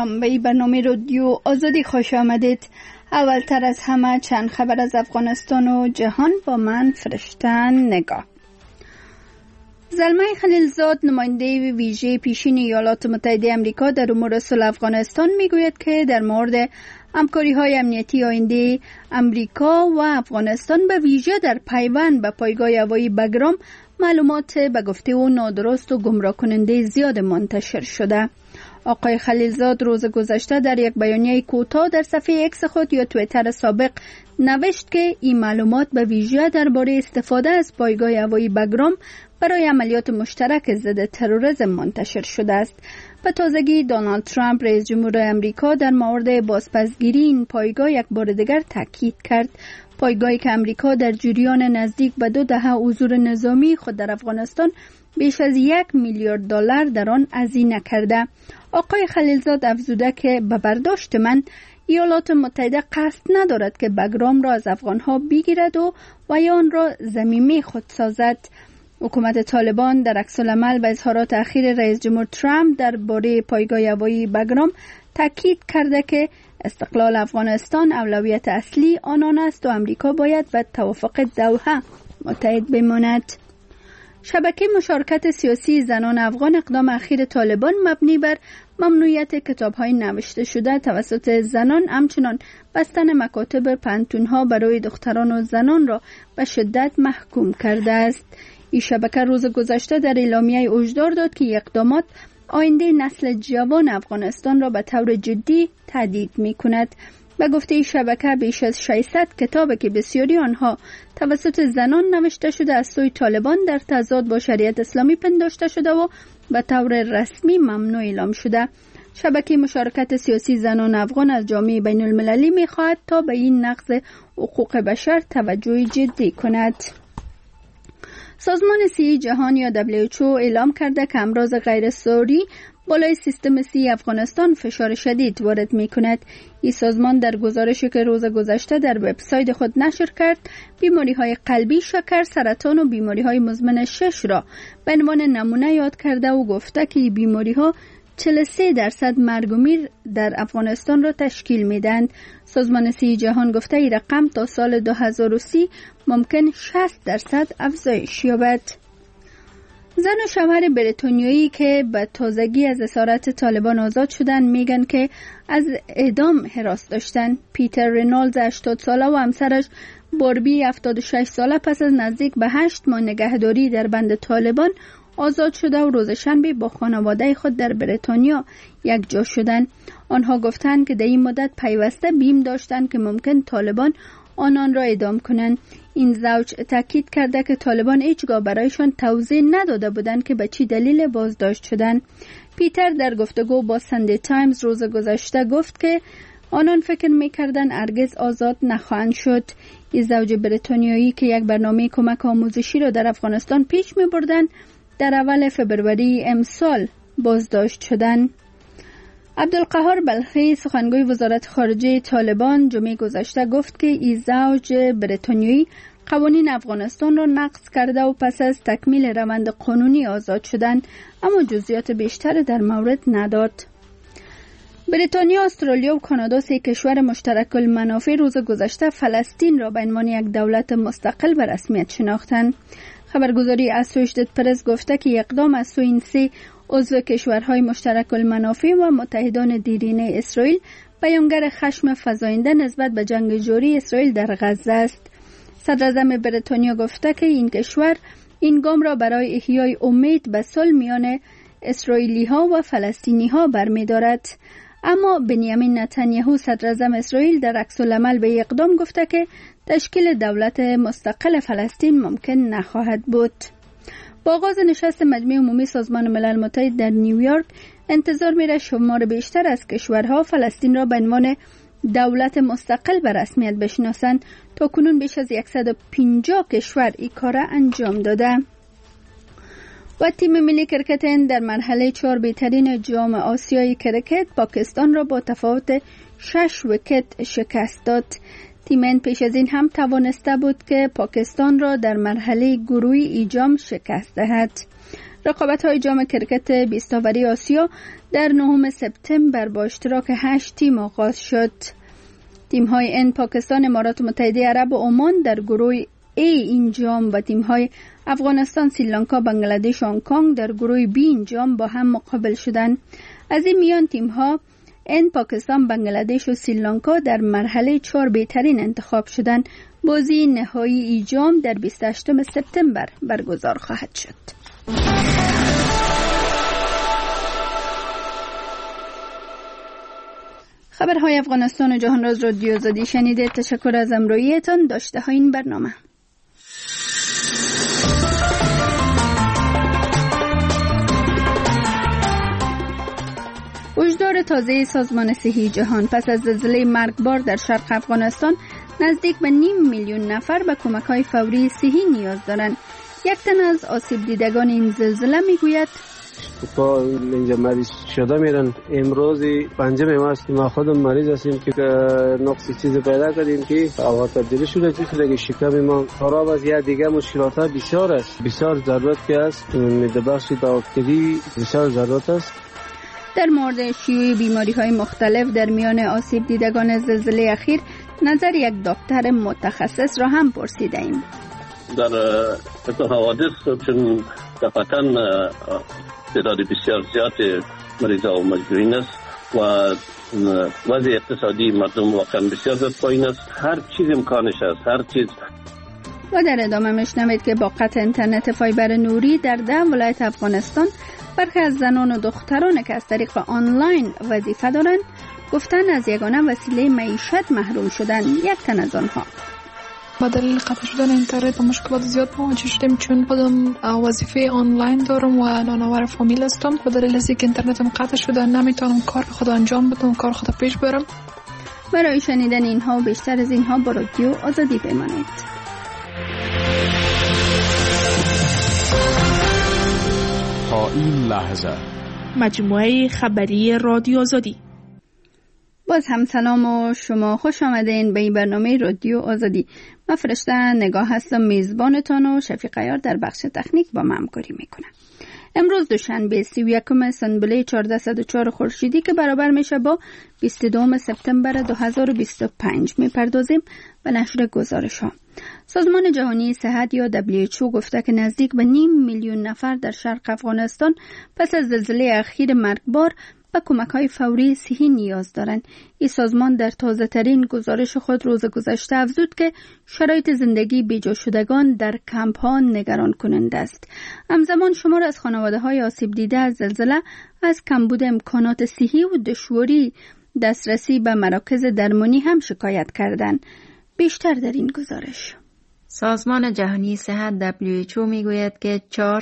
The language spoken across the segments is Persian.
سلام، به این برنامه رادیو آزادی خوش آمدید. اولتر از همه چند خبر از افغانستان و جهان با من فرشتن نگاه. زلمه خلیلزاد نماینده ویژه پیشین ایالات متحده آمریکا در امور صلح افغانستان میگوید که در مورد همکاری‌های امنیتی آینده آمریکا و افغانستان به ویژه در پیوند به پایگاه هوایی بگرام معلومات به گفته او نادرست و گمراه کننده زیاد منتشر شده. آقای خلیلزاد روز گذشته در یک بیانیه کوتاه در صفحه ایکس خود یا توییتر سابق نوشت که این معلومات به ویژه درباره استفاده از پایگاه هوایی بگرام برای عملیات مشترک ضد تروریسم منتشر شده است. به تازگی دونالد ترامپ رئیس جمهور آمریکا در مورد بازپسگیری این پایگاه یک بار دیگر تاکید کرد. پایگاهی که آمریکا در جریان نزدیک به 2 دهه حضور نظامی خود در افغانستان بیش از $1 میلیارد در آن هزینه کرده. آقای خلیلزاد افزوده که به برداشت من ایالات متحده قصد ندارد که بگرام را از افغانها بگیرد و آن را ضمیمه خود سازد. حکومت طالبان در عکس‌العمل به اظهارات اخیر رئیس جمهور ترامپ درباره پایگاه هوایی بگرام تاکید کرده که استقلال افغانستان اولویت اصلی آنان است و آمریکا باید به توافق دوحه متحد بماند. شبکه مشارکت سیاسی زنان افغان اقدام اخیر طالبان مبنی بر ممنوعیت کتاب‌های نوشته شده توسط زنان همچنان بستن مکاتب پانتون‌ها برای دختران و زنان را به شدت محکوم کرده است. این شبکه روز گذشته در اعلامیه هشدار داد که اقدامات آینده نسل جوان افغانستان را به طور جدی تهدید می‌کند. به گفته شبکه بیش از 600 کتاب که بسیاری آنها توسط زنان نوشته شده از سوی طالبان در تضاد با شریعت اسلامی پنداشته شده و به طور رسمی ممنوع اعلام شده. شبکه مشارکت سیاسی زنان افغان از جامعه بین المللی می‌خواهد تا به این نقض حقوق بشر توجه جدی کند. سازمان صحی جهان یا WHO اعلام کرده که امراض غیر ساری بالای سیستم صحی افغانستان فشار شدید وارد می کند. این سازمان در گزارشی که روز گذشته در وبسایت خود نشر کرد، بیماری های قلبی، شکر، سرطان و بیماری های مزمن 6 را به عنوان نمونه یاد کرده و گفته که این بیماری ها 43% مرگ و میر در افغانستان را تشکیل میدند. سازمان صحی جهان گفته این رقم تا سال 2030 ممکن 60% افزایش یابد. زن و شوهر بریتانیایی که به تازگی از اسارت طالبان آزاد شدن میگن که از اعدام هراس داشتن. پیتر رینالدز 80 ساله و همسرش باربی 76 ساله پس از نزدیک به 8 ماه نگهداری در بند طالبان آزاد شده و روز شنبه با خانواده خود در بریتانیا یک جا شدند. آنها گفتند که در این مدت پیوسته بیم داشتند که ممکن طالبان آنان را اعدام کنند. این زوج تاکید کرده که طالبان هیچگاه برایشان توضیح نداده بودند که به چی دلیل بازداشت شدند. پیتر در گفتگو با ساندی تایمز روز گذشته گفت که آنان فکر می‌کردند هرگز آزاد نخواهند شد. این زوج بریتانیایی که یک برنامه کمک آموزشی را در افغانستان پیش می‌بردند در اول فبروری امسال بازداشت شدند. عبدالقهار بلخی سخنگوی وزارت خارجه طالبان جمعه گذشته گفت که این زوج بریتانیایی قوانین افغانستان را نقض کرده و پس از تکمیل روند قانونی آزاد شدند، اما جزئیات بیشتر در مورد نداد. بریتانیا، استرالیا و کانادا 3 کشور مشترک المنافع روز گذشته فلسطین را به عنوان یک دولت مستقل به رسمیت شناختند. خبرگزاری اسوشیتد پرس گفته که اقدام از سوی این 3 عضو کشورهای مشترک المنافع و متحدان دیرینه اسرائیل بیانگر خشم فزاینده نسبت به جنگ جاری اسرائیل در غزه است. صدراعظم بریتانیا گفته که این کشور این گام را برای احیای امید به صلح میان اسرائیلی ها و فلسطینی ها برمی‌دارد. اما بنیامین نتانیاهو صدراعظم اسرائیل در عکس‌العمل به اقدام گفته که تشکیل دولت مستقل فلسطین ممکن نخواهد بود. با آغاز نشست مجمع عمومی سازمان ملل متحد در نیویورک انتظار میره شمار بیشتر از کشورها فلسطین را به عنوان دولت مستقل به رسمیت بشناسند. تا کنون بیش از 150 کشور این کار انجام داده. و تیم ملی کرکت هند در مرحله 4 بهترین جام آسیای کرکت پاکستان را با تفاوت 6 ویکت شکست داد. تیم هند پیش از این هم توانسته بود که پاکستان را در مرحله گروهی ای جام شکست دهد. رقابت‌های جام کرکت 20 اوری آسیا در 9 سپتامبر با اشتراک 8 تیم آغاز شد. تیم‌های ان پاکستان، امارات متحده عرب و عمان در گروه A این جام و تیم‌های افغانستان، سریلانکا، بنگلادش و هنگ کنگ در گروه B این جام با هم مقابل شدند. از این میان تیم‌ها ان پاکستان، بنگلادش و سریلانکا در مرحله 4 بهترین انتخاب شدند. بازی نهایی ای جام در 28 سپتامبر برگزار خواهد شد. خبرهای افغانستان و جهان راز رادیو آزادی شنیده. تشکر از همراهیتان. داشته های این برنامه. هشدار تازه سازمان صحی جهان: پس از زلزله مرگبار در شرق افغانستان نزدیک به 500,000 نفر به کمک‌های فوری صحی نیاز دارند. یک تن از آسیب دیدگان این زلزله میگوید با اینجا مریض شده میرن. امروز پنجم ماست، ما خودم مریض هستیم که نقصی چیز پیدا کردیم که هوا تبدیل شده که شکم ما خراب است. یا دیگه مشکلات ها بسیار است، بسیار ضرورت که است بخش داوطلبی بسیار ضرورت است. در مورد شیوع بیماری‌های مختلف در میان آسیب دیدگان زلزله اخیر نظر یک دکتر متخصص را هم پرسیدیم. در حوادث چون دفعتاً تعداد بسیار زیاد مریضا و مجروحین است و وضع اقتصادی مردم واقعا بسیار زیاد پایین است. هر چیز امکانش است، هر چیز. و در ادامه میشنوید که با قطع اینترنت فایبر نوری در 10 ولایت افغانستان برخی از زنان و دختران که از طریق آنلاین وظیفه دارند گفتن از یگانه وسیله معیشت محروم شدند. یک تن از آنها: با دلیل قطع شدن اینترنت با مشکلات زیاد مواجه شدیم، چون خودم وظیفه آنلاین دارم و نانآور فامیل هستم. با دلیل از اینکه اینترنتم قطع شده نمیتونم کار خود انجام بدم، کار خود پیش برم. برای شنیدن اینها و بیشتر از اینها با رادیو آزادی بمانید. تا این لحظه مجموعه خبری رادیو آزادی. باز هم سلام و شما خوش آمدین به این برنامه رادیو آزادی. من فرشته نگاه هستم، میزبانتان و شفیق عیار در بخش تکنیک با من همکاری میکنم. امروز دوشنبه 31 سنبله 1404 خورشیدی که برابر میشه با 22 سپتامبر 2025 میپردازیم به نشر گزارش ها. سازمان جهانی صحت یا WHO گفته که نزدیک به 500,000 نفر در شرق افغانستان پس از زلزله اخیر مرگبار به کمک‌های فوری صحی نیاز دارند. این سازمان در تازه‌ترین گزارش خود روز گذشته افزود که شرایط زندگی بی‌جا شدگان در کمپ‌ها نگران کننده است. همزمان شمار از خانواده‌های آسیب دیده از زلزله از کمبود امکانات صحی و دشواری دسترسی به مراکز درمانی هم شکایت کردند. بیشتر در این گزارش. سازمان جهانی صحت WHO میگوید که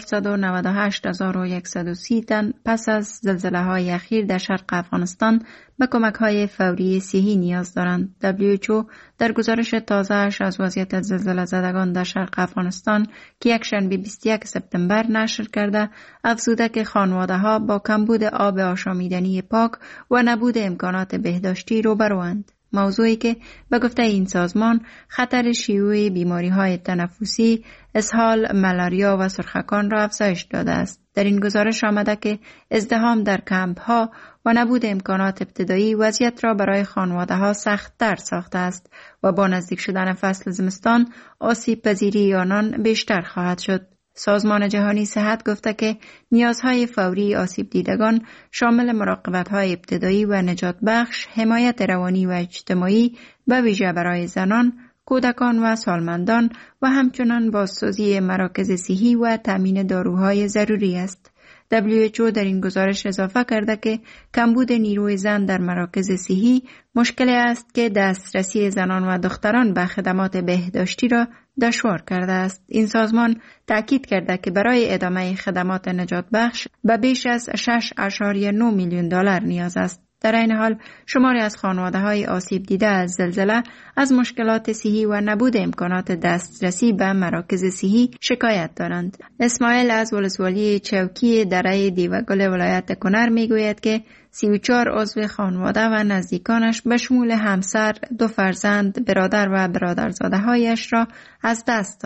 498,130 تن پس از زلزله‌های اخیر در شرق افغانستان به کمک‌های فوری صحی نیاز دارند. WHO در گزارش تازه‌اش از وضعیت زلزله زدگان در شرق افغانستان که یکشنبه 21 سپتامبر نشر کرده، افزوده که خانواده‌ها با کمبود آب آشامیدنی پاک و نبود امکانات بهداشتی روبروند. موضوعی که به گفته این سازمان خطر شیوع بیماری‌های تنفسی، اسهال، ملاریا و سرخکان را افزایش داده است. در این گزارش آمده که ازدحام در کمپ‌ها و نبود امکانات ابتدایی وضعیت را برای خانواده‌ها سخت‌تر ساخته است و با نزدیک شدن فصل زمستان آسیب پذیری آنان بیشتر خواهد شد. سازمان جهانی صحت گفته که نیازهای فوری آسیب دیدگان شامل مراقبت‌های ابتدایی و نجات بخش، حمایت روانی و اجتماعی به ویژه برای زنان، کودکان و سالمندان و همچنان بازسازی مراکز صحی و تامین داروهای ضروری است. WHO در این گزارش اضافه کرده که کمبود نیروی زن در مراکز صحی مشکلی است که دسترسی زنان و دختران به خدمات بهداشتی را دشوار کرده است. این سازمان تأکید کرده که برای ادامه خدمات نجات بخش به بیش از 6.9 میلیون دلار نیاز است. در این حال شماری از خانواده‌های آسیب دیده از زلزله از مشکلات صحی و نبود امکانات دسترسی به مراکز صحی شکایت دارند. اسماعیل از ولسوالی چوکی دره دیوگل ولایت کنر میگوید که 34 عضو خانواده و نزدیکانش به شمول همسر، 2 فرزند، برادر و برادرزاده‌هایش را از دست داده.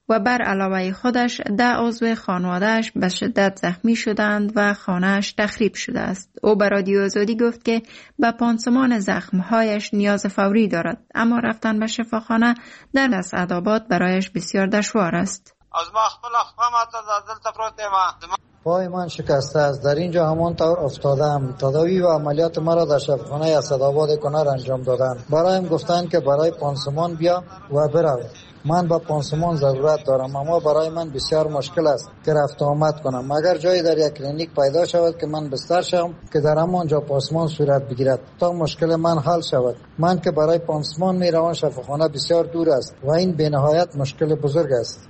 و بر علاوه خودش 10 عضو خانواده‌اش به شدت زخمی شدند و خانه‌اش تخریب شده است. او به رادیو آزادی گفت که به پانسمان زخم‌هایش نیاز فوری دارد، اما رفتن به شفاخانه در اسعدآباد برایش بسیار دشوار است. از ما خپل دلته پروت پای من شکسته است. در اینجا همان طور افتادم. تداوی و عملیات مرا در شفاخانه اسعدآباد کنر انجام دادند. برایم گفتند که برای پانسمان بیا و برو. من با پانسمان ضرورت دارم، اما برای من بسیار مشکل است که رفت آمد کنم. اگر جایی در یک کلینیک پیدا شود که من بستر شوم که در همانجا پانسمان صورت بگیرد تا مشکل من حل شود. من که برای پانسمان می روم شفاخانه بسیار دور است و این به نهایت مشکل بزرگ است.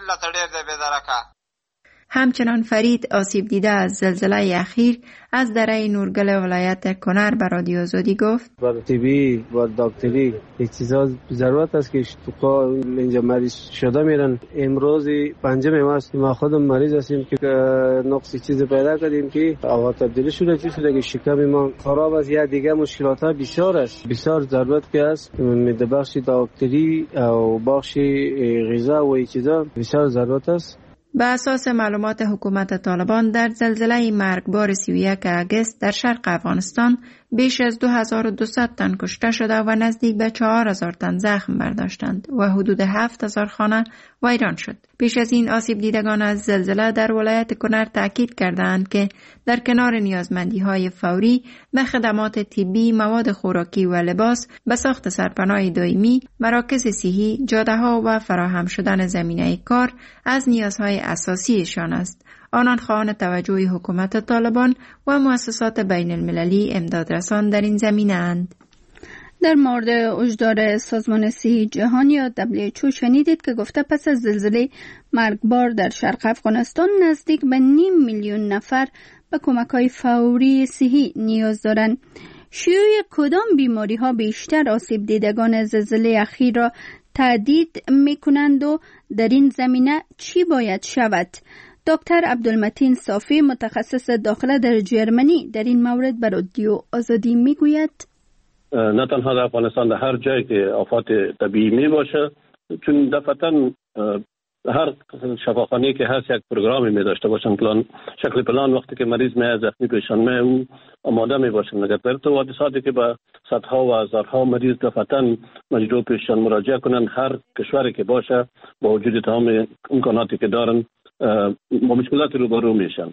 همچنان فرید آسیب دیده از زلزله اخیر از دره نورگل ولایت کنر به رادیو آزادی گفت برای طبی و دکتری این چیزا ضرورت است که تو اینجا مریض شده میرن. امروز پنجم ماست ما خودم مریض هستیم که نقصی چیز پیدا کردیم که هوا تبدیل شده که شکم ما خراب است یا دیگه مشکلات ها بسیار است. بسیار ضرورت که است در بخش دکتری و بخش غذا و این چیزا بسیار ضرورت است. به اساس معلومات حکومت طالبان در زلزله مرگبار 31 اگست در شرق افغانستان بیش از 2200 تن کشته شده و نزدیک به 4000 تن زخم برداشتند و حدود 7000 خانه ویران شد. پیش از این آسیب دیدگان از زلزله در ولایت کنر تاکید کردند که در کنار نیازمندی‌های فوری به خدمات طبی، مواد خوراکی و لباس، به ساخت سرپناه دائمی، مراکز صحی، جاده‌ها و فراهم شدن زمینه کار از نیازهای اساسیشان است. آنان خواهان توجه حکومت طالبان و مؤسسات بین المللی امدادرسان در این زمینه اند. در مورد هشدار سازمان صحی جهان یا WHO شنیدید که گفته پس از زلزله مرگبار در شرق افغانستان نزدیک به 500,000 نفر به کمک‌های فوری صحی نیاز دارند. شیوع کدام بیماری‌ها بیشتر آسیب دیدگان زلزله اخیر را تهدید می‌کنند و در این زمینه چی باید شود؟ دکتر عبدالمتین صافی متخصص داخله در جرمنی در این مورد به رادیو آزادی میگوید نه تنها در افغانستان، در هر جایی که آفات طبیعی می باشه، چون دفعتاً هر شفاخانه‌ای که هست یک پروگرامی می داشته باشن، شکل پلان وقتی که مریض می زخمی پیشان می اون آماده می باشن. اگر در تو حادثاتی که با صدها و هزارها مریض دفعتاً مجبور پیشان مراجعه کنن، هر کشوری که باشه با وجود تمام امکاناتی که دارن با مشکلات روبرو میشن.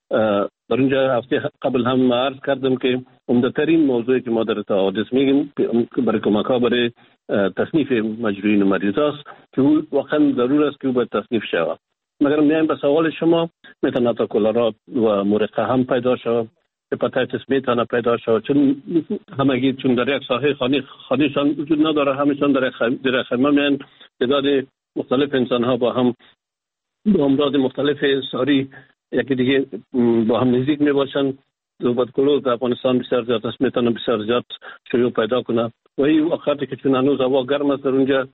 در اینجا هفته قبل هم عرض کردم که عمده‌ترین موضوعی که ما در حوادث میگیم برای کمک‌ها برای تصنیف مجروحین و مریضاست که او واقعا ضرور است که او باید تصنیف شود. مگر میایم به سوال شما، میتونه تا کلرا و مرقه هم پیدا شود، هپاتیتس میتونه پیدا شود، چون همگی چون در یک ساحه خانه‌شان وجود نداره، همیشون در خیمه میان، تعداد مختلف انسان‌ها با هم با امراض مختلف ساری یکی دیگه با هم نزدیک می باشن. توبرکلوز در افغانستان بسیار زیاد است، میتونه بسیار زیاد شیوع پیدا کنه و این وقتی که چون هنوز هوا گرم است در اونجا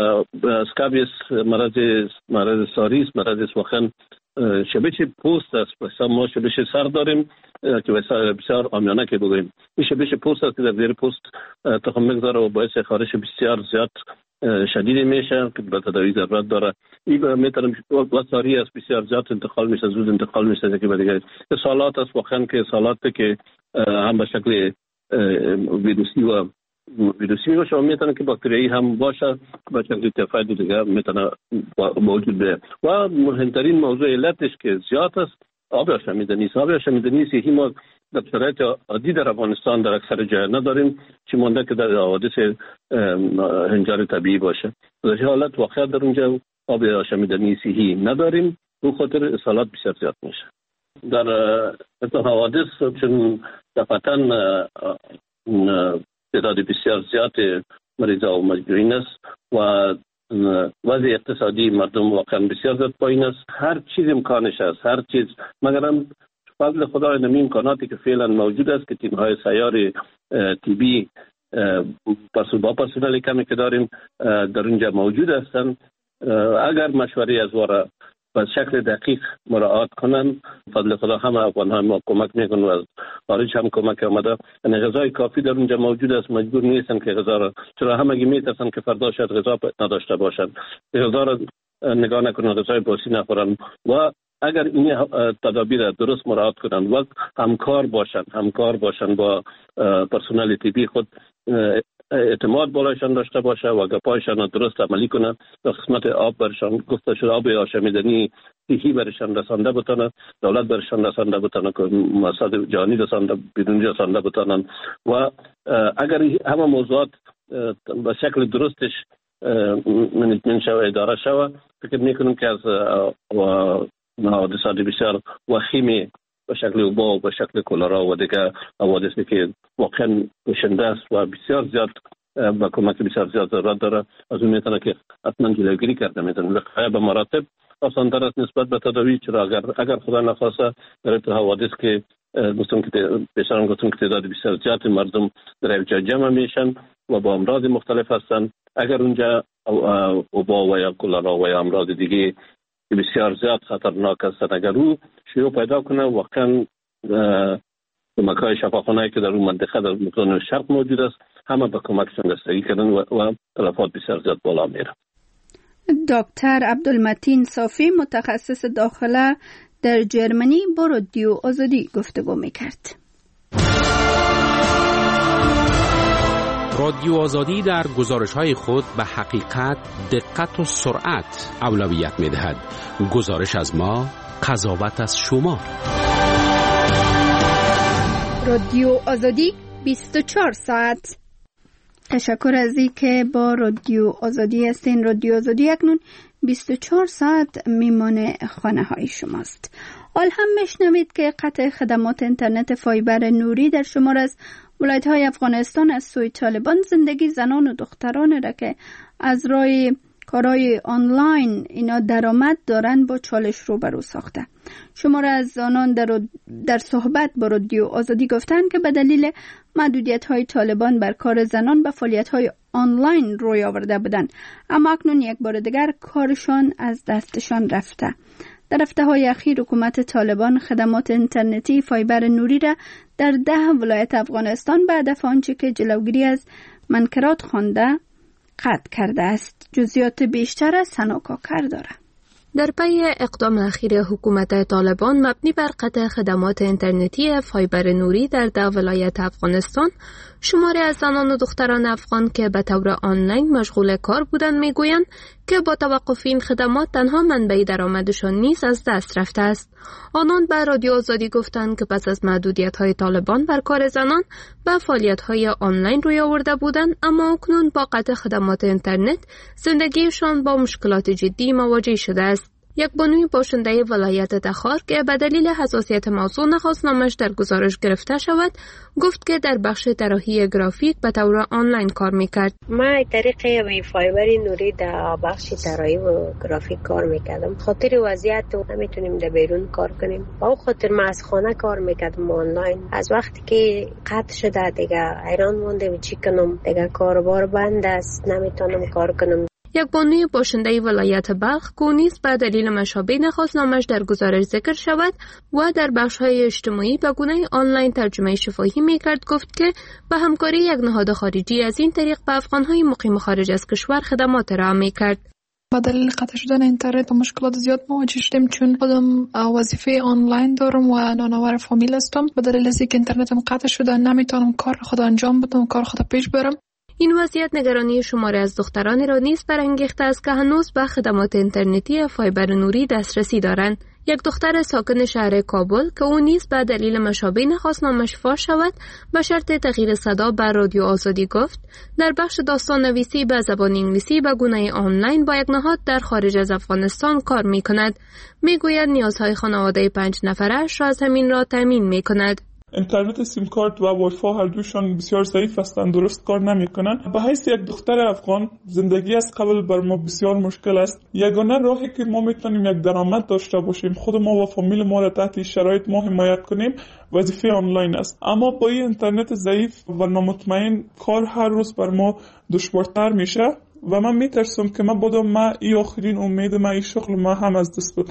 اسکابیس مرض ساری است، مرض واقعا شبیه پوست است. ما شبیه سر داریم که بسیار عامیانه که بگوییم این شبیه پوست است که در زیر پوست تخم میگذاره و باعث خارش بسیار زیاد شدید میشه که به تداوی ضرورت داره. این میتونه وساری است، بسیار زیاد انتقال میشه، زود انتقال میشه که دیگه سالات است واقعا که سالاتی که هم به شکل ویروسی باشه و میتونه که باکتریایی هم باشه به شکل تیفاید دیگه میتونه موجود بشه. و مهمترین موضوع علتش که زیاد است آب آشامیدنی است. ما در شرایط عادی در افغانستان در اکثر جای نداریم، چی مونده که در حوادث هنجار طبیعی باشه. در این حالت واقعا در اونجا آب آشامیدنی صحی نداریم، به خاطر اصالات بسیار زیاد میشه. در حوادث چون دفعتاً تعداد بسیار زیاد مریضا و مجروحین است و وضع اقتصادی مردم واقعا بسیار زیاد پایین است. هر چیز امکانش است، هر چیز، مگر فضل خدای نمی امکاناتی که فعلا موجود است که تیم‌های سیار طبی با پرسنل کمی که داریم در اونجا موجود هستند. اگر مشوره از واره به شکل دقیق مراعات کنن، فضل خدا همه افغان‌ها ما کمک میکنن و از خارج هم کمک آمده. یعنی غذای کافی در اونجا موجود است، مجبور نیستن که غذا را، چرا همگی میترسن که فردا شاید غذا نداشته باشن، غذا را نگاه نکنن، غذای باسی نخورن و اگر این تدابیر درست مراعات کنن و همکار باشن با پرسنل طبی خود، اعتماد بالایشان داشته باشه و گپایشان درست عملی کنن، در قسمت آب برشان گفته شده آب آشامیدنی صحی برشان رسانده بتانن، دولت برشان رسانده بتانن که مقصد جهانی رسانده بیرونی رسانده بتانن و اگر همه موضوعات به شکل درستش منیجمنت شوه، اداره شوه، فکر میکنم که از حوادثات بسیار وخیمی به شکل وبا و به شکل کلرا و دیگه حوادثی که واقعا کشنده است و بسیار زیاد با کمک بسیار زیاد ضرورت داره، از اون میتونه که حتما جلوگیری کرده میتونه. وقایع به مراتب آسان‌تر است نسبت به تداوی، چرا اگر خدا نخواسته در تو حوادث که گفتم که بیشتر گفتم که تعداد بسیار زیاد مردم در یک جا جمع میشن و با امراض مختلف هستن، اگر اونجا وبا و یا کلرا و یا امراض دیگه بسیار زیاد خطرناک هستن اگر او شیوع پیدا کنه، واقعا کمک‌های شفاخانه‌ای که در اون منطقه در مقام شرق موجود است همه به کمکشون رسیدگی کردن و تلفات بسیار زیاد بالا میره. دکتر عبدالمتین صافی متخصص داخله در جرمنی با رادیو آزادی گفتگو میکرد. رادیو آزادی در گزارش‌های خود به حقیقت، دقت و سرعت اولویت می‌دهد. گزارش از ما، قضاوت از شما. رادیو آزادی 24 ساعت. تشکر از این که با رادیو آزادی هستین. رادیو آزادی اکنون 24 ساعت میمانه خانه های شماست. حال هم میشنوید که قطع خدمات اینترنت فایبر نوری در شمار از ولایت های افغانستان از سوی طالبان زندگی زنان و دختران را که از راه کارهای آنلاین اینا درآمد دارن با چالش روبرو ساخته. شماره از آنان در صحبت با رادیو آزادی گفتند که به دلیل محدودیت های طالبان بر کار زنان به فعالیت های آنلاین روی آورده بودند، اما اکنون یک بار دیگر کارشان از دستشان رفته. در هفته‌های اخیر حکومت طالبان خدمات اینترنتی فایبر نوری را در 10 ولایت افغانستان به هدف آنچه که جلوگیری از منکرات خوانده قطع کرده است. جزئیات بیشتر از سنا کاکر داره. در پی اقدام اخیر حکومت طالبان مبنی بر قطع خدمات اینترنتی فایبر نوری در 10 ولایت افغانستان، شماری از زنان و دختران افغان که به طور آنلاین مشغول کار بودند میگویند که با توقف این خدمات تنها منبع درآمدشان نیز از دست رفته است. آنان به رادیو آزادی گفتند که پس از محدودیت‌های طالبان بر کار زنان به فعالیت‌های آنلاین روی آورده بودند، اما اکنون با قطع خدمات اینترنت زندگیشان با مشکلات جدی مواجه شده است. یک بانوی باشنده ولایت تخار که به دلیل حساسیت موضوع نخواست نامش در گزارش گرفته شود، گفت که در بخش طراحی گرافیک به طور آنلاین کار میکرد. ما طریق فایبر نوری در بخش طراحی و گرافیک کار میکردم. خاطر وضعیت نمیتونیم در بیرون کار کنیم. با خاطر ما از خانه کار میکردم آنلاین. از وقتی که قطع شده دیگه حیران موندم چی کنم. دیگه کاربار بند است، نمیتونم کار کنم. یک بانوی باشنده ولایت بلخ که نیز به دلیل مشابه نخواست نامش در گزارش ذکر شود و در بخش‌های اجتماعی به گونه آنلاین ترجمه شفاهی می‌کرد، گفت که به همکاری یک نهاد خارجی از این طریق به افغان‌های مقیم خارج از کشور خدمات ارائه می‌کرد. با دلیل قطع شدن اینترنت با مشکلات زیاد مواجه شدیم، چون خودم وظیفه آنلاین دارم و نانآور فامیل هستم. با دلیل اینکه اینترنتم قطع شده نمیتونم کار خود انجام بدم، کار خود پیش برم. این وضعیت نگرانی شماری از دخترانی را نیز برانگیخته است که هنوز به خدمات اینترنتی فایبر نوری دسترسی دارند. یک دختر ساکن شهر کابل که او نیز به دلیل مشابه نخواست نامش فاش شود به شرط تغییر صدا به رادیو آزادی گفت در بخش داستان نویسی به زبان انگلیسی به گونه آنلاین با یک نهاد در خارج از افغانستان کار می کند. می گوید نیازهای خانواده 5 نفرش را از همین راه تامین می کند. اینترنت سیم کارت و وایفای هر دوشان بسیار ضعیف هستند، درست کار نمی‌کنند. به حیث یک دختر افغان زندگی از قبل بر ما بسیار مشکل است. یگانه راهی که ما میتونیم یک درآمد داشته باشیم، خود ما و فامیل ما را تحت شرایط ما حمایت کنیم، وظیفه آنلاین است. اما با این اینترنت ضعیف و نامطمئن کار هر روز بر ما دشوارتر میشه و من میترسم که من این آخرین امید من این شغل ما هم از دست بدم.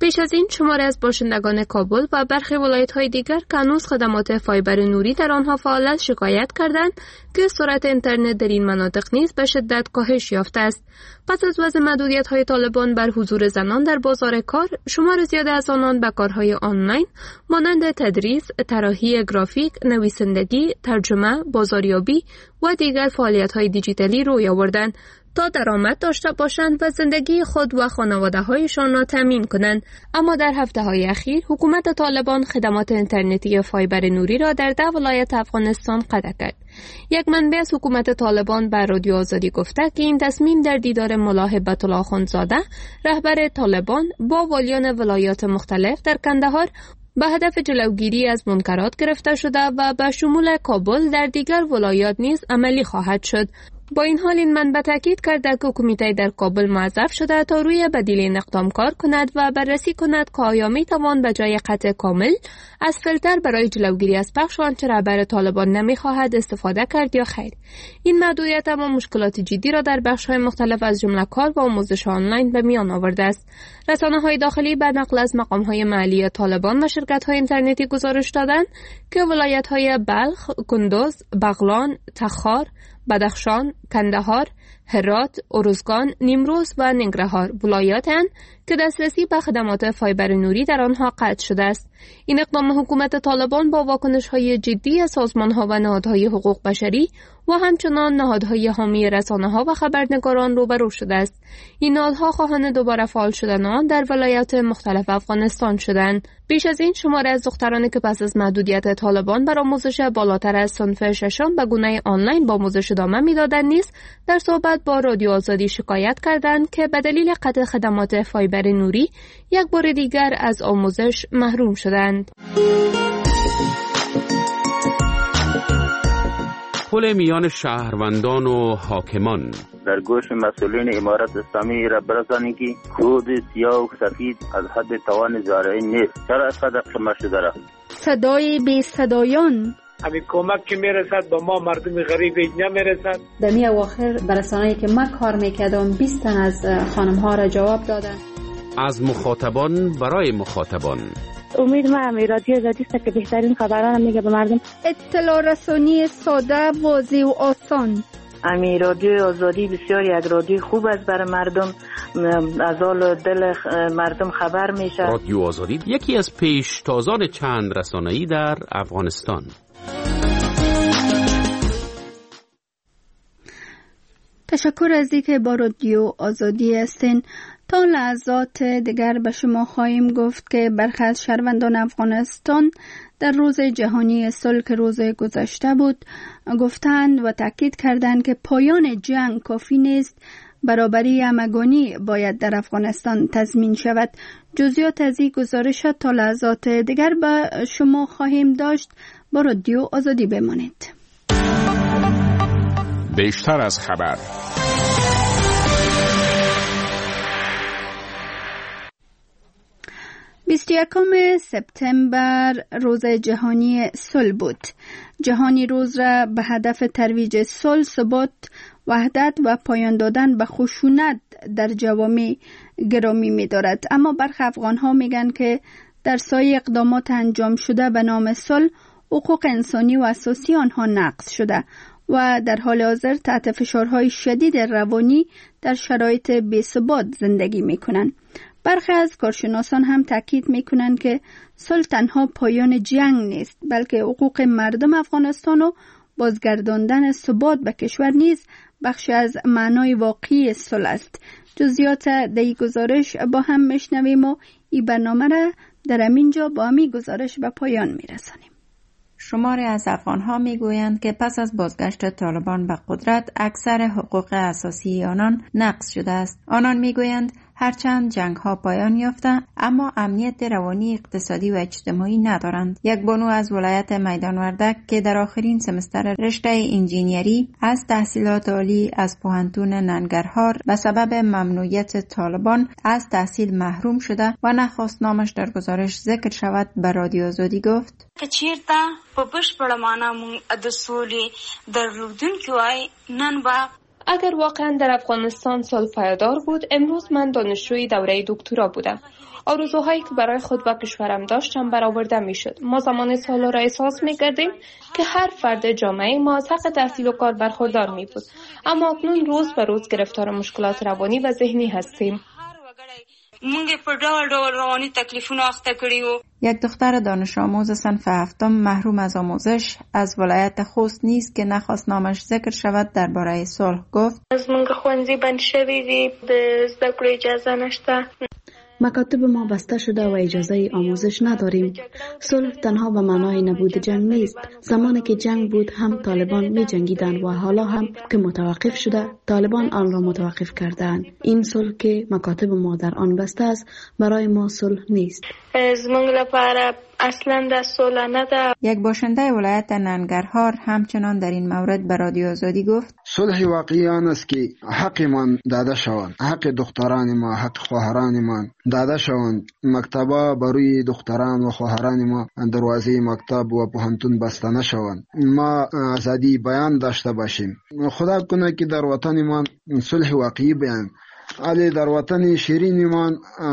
پیش از این شماری از باشندگان کابل و برخی ولایت‌های دیگر که هنوز خدمات فایبر نوری در آنها فعال است شکایت کردند که سرعت اینترنت در این مناطق نیز به شدت کاهش یافته است. پس از وضع محدودیت‌های طالبان بر حضور زنان در بازار کار، شمار زیاد از آنان به کارهای آنلاین مانند تدریس، طراحی گرافیک، نویسندگی، ترجمه، بازاریابی و دیگر فعالیت‌های دیجیتالی روی آوردند تا درآمد داشته باشند و زندگی خود و خانواده‌هایشان را تامین کنند. اما در هفته‌های اخیر حکومت طالبان خدمات اینترنتی فایبر نوری را در 10 ولایت افغانستان قطع کرد. یک منبع از حکومت طالبان بر رادیو آزادی گفته که این تصمیم در دیدار ملا هیبت الله اخندزاده رهبر طالبان با والیان ولایات مختلف در کندهار به هدف جلوگیری از منکرات گرفته شده و به شمول کابل در دیگر ولایات نیز عملی خواهد شد. با این حال این منبع تاکید کرده که کمیته در کابل موظف شده تا روی بدیل این اقدام کار کند و بررسی کند که آیا می توان به جای قطع کامل از فیلتر برای جلوگیری از پخش آنچه رهبر طالبان نمی خواهد استفاده کرد یا خیر. این محدودیت اما مشکلات جدی را در بخش‌های مختلف از جمله کار و آموزش آنلاین به میان آورده است. رسانه‌های داخلی به نقل از مقام‌های محلی طالبان و شرکت‌های اینترنتی گزارش دادند که ولایت‌های بلخ، کندوز، بغلان، تخار، بدخشان، کندهار، هرات، ارزگان، نیمروز و ننگرهار ولایاتند که دسترسی به خدمات فایبر نوری در آنها قطع شده است. این اقدام حکومت طالبان با واکنش‌های جدی از سازمان‌ها و نهادهای حقوق بشری و همچنان نهادهای حامی رسانه‌ها و خبرنگاران روبرو شده است. این نهادها خواهان دوباره فعال شدن آن در ولایات مختلف افغانستان شدند. بیش از این شماره از دخترانی که پس از محدودیت طالبان بر آموزش بالاتر از صنف ششم به گونه آنلاین با آموزش ادامه می‌دادند نیز در صحبت با رادیو آزادی شکایت کردند که به دلیل قطع خدمات فایبر نوری یک بار دیگر از آموزش محروم شدند. پل میان شهروندان و حاکمان در گوش مسئولین امارت اسلامی را برسانید که کود سیاه و سفید از حد توان زارعی نیست. چرا از قدر قمه شده را صدای بی صدایان همین کمک که میرسد به ما مردم غریب نمیرسد. در می اواخر برسانه‌ای که من کار میکردم 20 تن از خانم ها را جواب دادن. از مخاطبان برای مخاطبان. امید من رادیو آزادی است که بهترین خبران میگه به مردم. اطلاع رسانی ساده، واضح و آسان. رادیو آزادی بسیار یک رادیو خوب است برای مردم، از حال دل مردم خبر میشه. رادیو آزادی یکی از پیشتازان چند رسانه‌ای در افغانستان. تشکر از اینکه با رادیو آزادی هستین. تا لحظات دیگر به شما خواهیم گفت که برخی از شهروندان افغانستان در روز جهانی صلح که روز گذشته بود گفتند و تاکید کردند که پایان جنگ کافی نیست، برابری همگانی باید در افغانستان تضمین شود. جزئیات از این گزارش تا لحظات دیگر به شما خواهیم داشت. با رادیو آزادی بمانید. بیشتر از خبر. یکم سپتامبر روز جهانی صلح بود. جهانی روز را به هدف ترویج صلح، ثبات، وحدت و پایان دادن به خشونت در جوامع گرامی می‌دارد. اما برخی افغان‌ها میگن که در سایه اقدامات انجام شده به نام صلح، حقوق انسانی و اساسی آنها نقض شده و در حال حاضر تحت فشارهای شدید روانی در شرایط بی‌ثبات زندگی می‌کنند. برخی از کارشناسان هم تاکید می‌کنند که صلح تنها پایان جنگ نیست، بلکه حقوق مردم افغانستان و بازگرداندن ثبات به کشور نیز بخش از معنای واقعی صلح است. جزئیات در گزارش با هم میشنویم و این برنامه را در همینجا با همین گزارش به پایان میرسانیم. شماری از افغان‌ها میگویند که پس از بازگشت طالبان به قدرت اکثر حقوق اساسی آنان نقض شده است. آنان میگویند هرچند جنگ‌ها پایان یافته اما امنیت روانی، اقتصادی و اجتماعی ندارند. یک بانو از ولایت میدان وردک که در آخرین سمستر رشته انجینیری از تحصیلات عالی از پوهنتون ننگرهار به سبب ممنوعیت طالبان از تحصیل محروم شده و نخواست نامش در گزارش ذکر شود به رادیو آزادی گفت که چیرته په بشپړه معنا مونږ د سولې درلودونکي وای نن به اگر واقعا در افغانستان صلح پایدار بود، امروز من دانشجوی دوره دکترا بودم. آرزوهایی که برای خود و کشورم داشتم برآورده میشد. ما زمان صلح را احساس میکردیم که هر فرد جامعه ما از حق تحصیل و کار برخوردار می بود. اما اکنون روز به روز گرفتار مشکلات روانی و ذهنی هستیم. مونږ په ډول رواني تکلیفونو اخته کړي وو. یک دختر دانش آموز صنف هفتم محروم از آموزش از ولایت خوست نیست که نخواست نامش ذکر شود درباره صلح گفت: از مونږ ښوونځي بند شوی دی، د زده کړو اجازه نشته. مکاتب ما بسته شده و اجازه آموزش نداریم. صلح تنها به معنای نبود جنگ نیست. زمانی که جنگ بود هم طالبان می جنگیدند و حالا هم که متوقف شده طالبان آن را متوقف کردند. این صلح که مکاتب ما در آن بسته است برای ما صلح نیست. زمونږ لپاره اصلا د صلح نه ده. یک باشنده ولایت ننگرهار همچنان در این مورد به رادیو آزادی گفت: صلح واقعی آن است که حقمان داده شوند، حق دختران ما، حق خواهران ما داده شوند. مکتبا بروی دختران و خواهران ما دروازه مکتب و پوهنتون بسته نشوند. ما آزادی بیان داشته باشیم. خدا کنه که در وطن ما صلح واقعی بیان، علی در وطن شیرین ما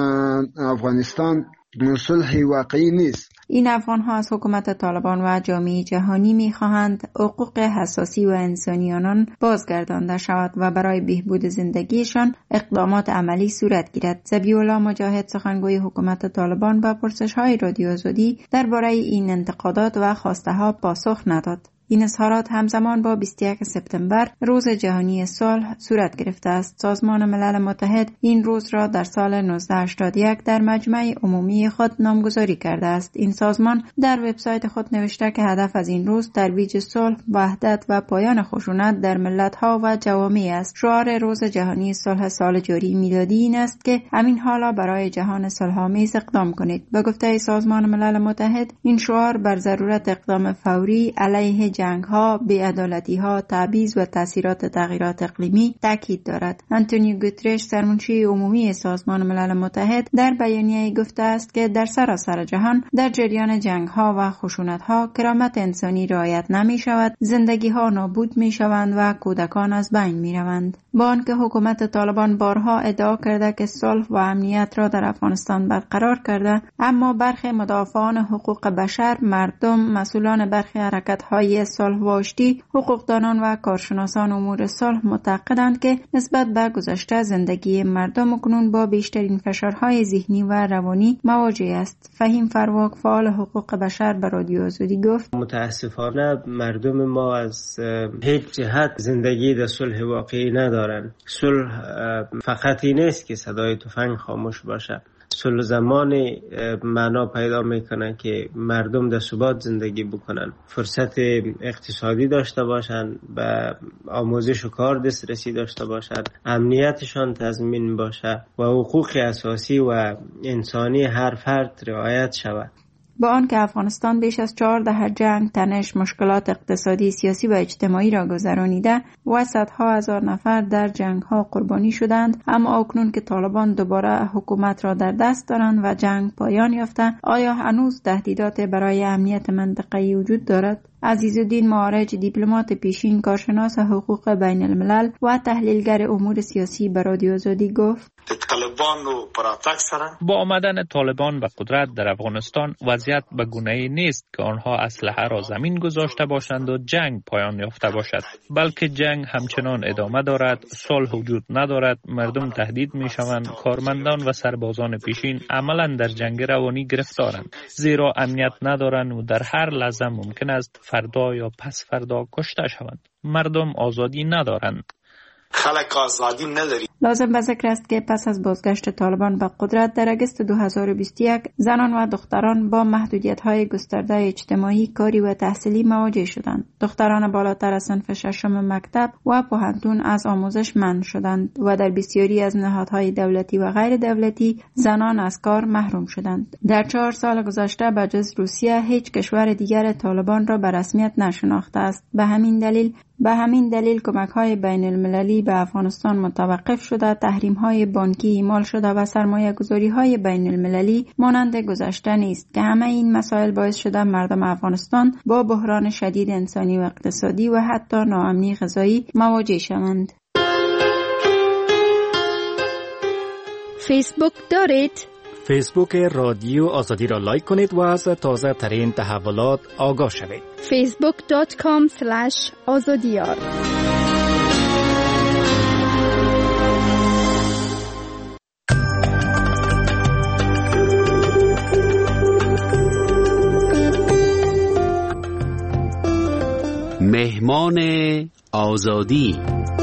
افغانستان صلح واقعی نیست. این افغان ها از حکومت طالبان و جامعه جهانی می خواهند حقوق حساسی و انسانی آنان بازگردانده شود و برای بهبود زندگیشان اقدامات عملی صورت گیرد. ذبیح‌الله مجاهد سخنگوی حکومت طالبان با پرسش های رادیو آزادی درباره این انتقادات و خواسته ها پاسخ نداد. این اظهارات همزمان با 21 سپتامبر روز جهانی صلح صورت گرفته است. سازمان ملل متحد این روز را در سال 1981 در مجمع عمومی خود نامگذاری کرده است. این سازمان در وبسایت خود نوشته که هدف از این روز ترویج صلح، وحدت و پایان خشونت در ملت‌ها و جوامع است. شعار روز جهانی صلح سال جاری میلادی این است که همین حالا برای جهان صلح‌آمیز اقدام کنید. به گفته سازمان ملل متحد این شعار بر ضرورت اقدام فوری علیه جنگ‌ها، بی‌عدالتی‌ها، تبعیض و تاثیرات تغییرات اقلیمی تاکید دارد. آنتونیو گوترش سرمنشی عمومی سازمان ملل متحد در بیانیه‌ای گفته است که در سراسر جهان در جریان جنگ‌ها و خشونت‌ها کرامت انسانی رعایت نمی‌شود، زندگی‌ها نابود می‌شوند و کودکان از بین می‌روند. با آنکه حکومت طالبان بارها ادعا کرده که صلح و امنیت را در افغانستان برقرار کرده، اما برخی مدافعان حقوق بشر، مردم، مسئولان برخی حرکت‌های صلح و آشتی، حقوقدانان و کارشناسان امور صلح معتقدند که نسبت به گذشته زندگی مردم اکنون با بیشترین فشارهای ذهنی و روانی مواجه است. فهیم فرواک فعال حقوق بشر به رادیو آزادی گفت: متاسفانه مردم ما از هیچ جهت زندگی در صلح واقعی ندارند. صلح فقط این است که صدای تفنگ خاموش باشه. صلح زمانی معنا پیدا میکنه که مردم در ثبات زندگی بکنن، فرصت اقتصادی داشته باشن، به آموزش و کار دسترسی داشته باشن، امنیتشان تضمین باشه و حقوق اساسی و انسانی هر فرد رعایت شود. با آنکه افغانستان بیش از 4 دهه جنگ، تنش، مشکلات اقتصادی، سیاسی و اجتماعی را گذرانیده و صدها هزار نفر در جنگ‌ها قربانی شدند، اما اکنون که طالبان دوباره حکومت را در دست دارند و جنگ پایان یافته، آیا هنوز تهدیدات برای امنیت منطقه‌ای وجود دارد؟ عزیزالدین معارج، دیپلمات پیشین، کارشناس حقوق بین الملل و تحلیلگر امور سیاسی به رادیو آزادی گفت: با آمدن طالبان به قدرت در افغانستان وضعیت به گونه‌ای نیست که آنها اسلحه را زمین گذاشته باشند و جنگ پایان یافته باشد، بلکه جنگ همچنان ادامه دارد، صلح وجود ندارد، مردم تهدید می‌شوند، کارمندان و سربازان پیشین عملاً در جنگ روانی گرفتارند، زیرا امنیت ندارند و در هر لحظه ممکن است فردا یا پس فردا کشته شوند. مردم آزادی ندارند. خلق آزادی نداری. لازم به ذکر است که پس از بازگشت طالبان به قدرت در اگست 2021 زنان و دختران با محدودیت‌های گسترده اجتماعی، کاری و تحصیلی مواجه شدند. دختران بالاتر از صنف ششم مکتب و پوهنتون از آموزش منع شدند و در بسیاری از نهادهای دولتی و غیر دولتی زنان از کار محروم شدند. در 4 سال گذشته به جز روسیه هیچ کشور دیگر طالبان را به رسمیت نشناخته است. به همین دلیل کمک‌های بین المللی به افغانستان متوقف شده، تحریم‌های بانکی اعمال شده و سرمایه‌گذاری‌های بین المللی مانند گذشته نیست که همه این مسائل باعث شده مردم افغانستان با بحران شدید انسانی و اقتصادی و حتی ناامنی غذایی مواجه شوند. فیسبوک دارید؟ فیسبوک رادیو آزادی را لایک کنید و از تازه ترین تحولات آگاه شوید. facebook.com/azadiyar. مهمان آزادی.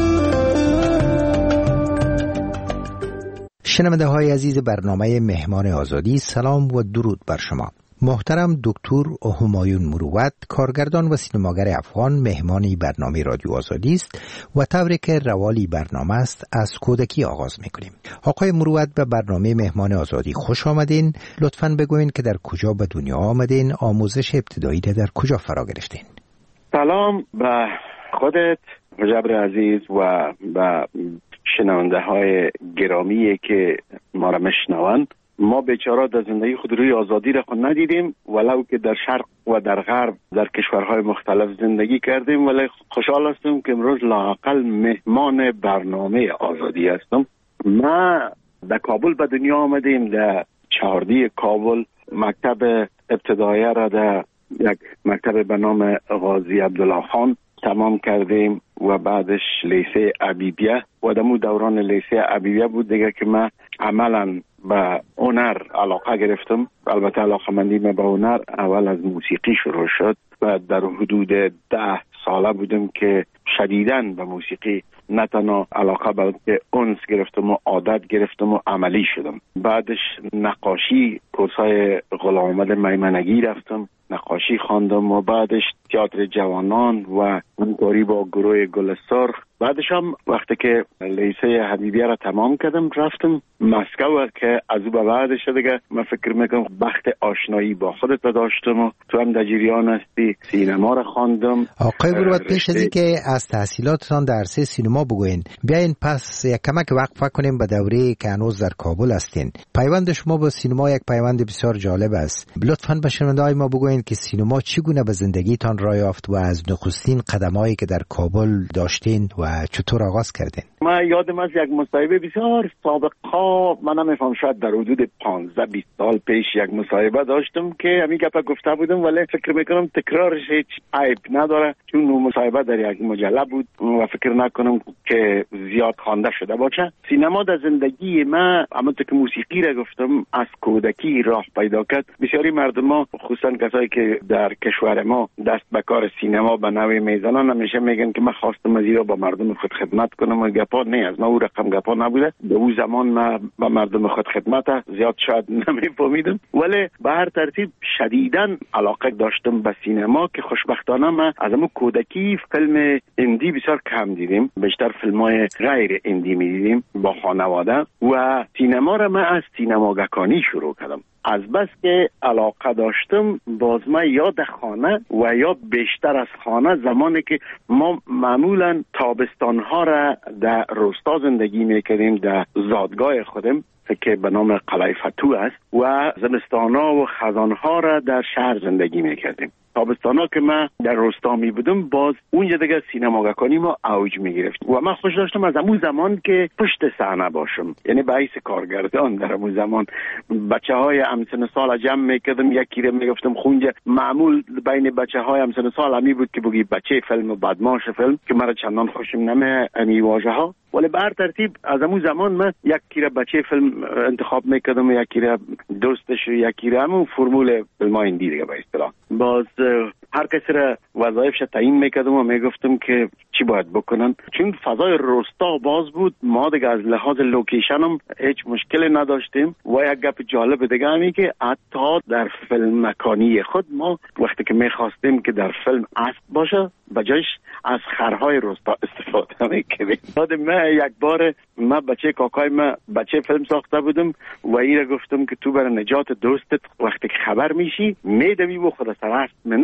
شنونده های عزیز برنامه مهمان آزادی، سلام و درود بر شما. محترم دکتر همایون مروت، کارگردان و سینماگر افغان، مهمانی برنامه رادیو آزادی است و طوری که روالی برنامه است از کودکی آغاز میکنیم. آقای مروت به برنامه مهمان آزادی خوش آمدین. لطفاً بگوین که در کجا به دنیا آمدین، آموزش ابتدایی در کجا فرا گرفتین؟ سلام به خودت مجبر عزیز و به شنونده های گرامی که ما را میشنوند. ما بیچاره در زندگی خود روی آزادی را خود ندیدیم، ولو که در شرق و در غرب در کشورهای مختلف زندگی کردیم، ولی خوشحال هستم که امروز لااقل مهمان برنامه آزادی هستم. ما در کابل به دنیا آمدیم، در چهاردی کابل مکتب ابتدایی را در یک مکتب به نام غازی عبدالله خان تمام کردیم و بعدش لیسه عبیبیه و دمو دوران لیسه عبیبیه بود دیگه که من عملا به هنر علاقه گرفتم. البته علاقه مندی من به هنر اول از موسیقی شروع شد و در حدود 10 ساله بودم که شدیداً به موسیقی نه تنها علاقه بلکه انس گرفتم و عادت گرفتم و عملی شدم. بعدش نقاشی، کورسای غلام احمد میمنگی رفتم، نقاشی خواندم و بعدش تئاتر جوانان و همکاری با گروه گل سرخ. بعدش هم وقتی که لیسه حبیبیه را تمام کردم رفتم مسکو که از او به بعدش دیگه من فکر میکنم بخت آشنایی با خودت داشتم و تو هم در جریان هستی. سینما را خواندم. آقای مروت، پیش از اینکه از تحصیلاتتان در عرصه سینما بگوین، بیاین پس یک کمک وقفه کنیم به دوره که هنوز در کابل هستین. پیوند شما با سینما یک پیوند بسیار جالب است. لطفاً به شنونده‌های ما بگوین که سینما چگونه به زندگیتان راه یافت و از نخستین قدمایی که در کابل داشتین و چطور آغاز کردین؟ من یادم از یک مصاحبه بسیار سابقا، من نمیفهم شاید در حدود 15-20 سال پیش یک مصاحبه داشتم که همین گپ گفته بودم، ولی فکر میکنم تکرارش هیچ عیب نداره چون اون مصاحبه در یک مجله بود و فکر نکنم که زیاد خوانده شده باشه. سینما در زندگی من همونطور که موسیقی را گفتم از کودکی راه پیدا کرد. بسیاری مردم خصوصا کسایی که در کشور ما دست به کار سینما به نوعی میزنن همیشه میگن که من خواستم از ایران با مردم خود خدمت کنم و گپا نه از ما او رقم گپا نبوده. به اون زمان من با مردم خود خدمت زیاد شاید نمیفهمیدم، ولی به هر ترتیب شدیداً علاقه داشتم به سینما که خوشبختانه من از همون کودکی فیلم اندی بسیار کم دیدیم، بیشتر فیلم‌های غیر اندی می‌دیدیم با خانواده و سینما را من از سینماگکانی شروع کردم. از بس که علاقه داشتم باز من یا در خانه و یا بیشتر از خانه، زمانی که ما معمولا تابستانها را در روستا زندگی میکردیم در زادگاه خودم که به نام قلعه فتو است و زمستانها و خزانها را در شهر زندگی میکردیم. تابستانا که من در روستا می بودم باز اونجا دیگه سینماگکانی ما اوج می گرفت و من خوش داشتم از همون زمان که پشت صحنه باشم، یعنی به حیث کارگردان در همون زمان بچه های همسن سال جمع میکردم، یکی رو میگفتم خونجا. معمول بین بچه های همسن سال همی بود که بگی بچه فیلم و بدماش فیلم که مرا چندان خوشم نمی امی واژه ها، ولی به هر ترتیب از همون زمان من یکی رو بچه فیلم انتخاب میکردم و یکی رو دوستش و یکی رو همون فرمول فیلم های اندی دیگه به اصطلاح. باز هر کسی را وظایفش تعیین میکردم و میگفتم که چی باید بکنن، چون فضای روستا باز بود. ما دیگه از لحاظ لوکیشن هم هیچ مشکلی نداشتیم و یک گپ جالب دیگه همی که حتی در فیلم مکانی خود ما وقتی که میخواستیم که در فیلم اسب باشه بجایش از خرهای روستا استفاده میکردیم. بعد من یک بار من بچه کاکای من بچه فیلم ساخته بودم و این را گفتم که تو برای نجات دوستت وقتی که خبر میشی میدوی و خود سر اسب مندازی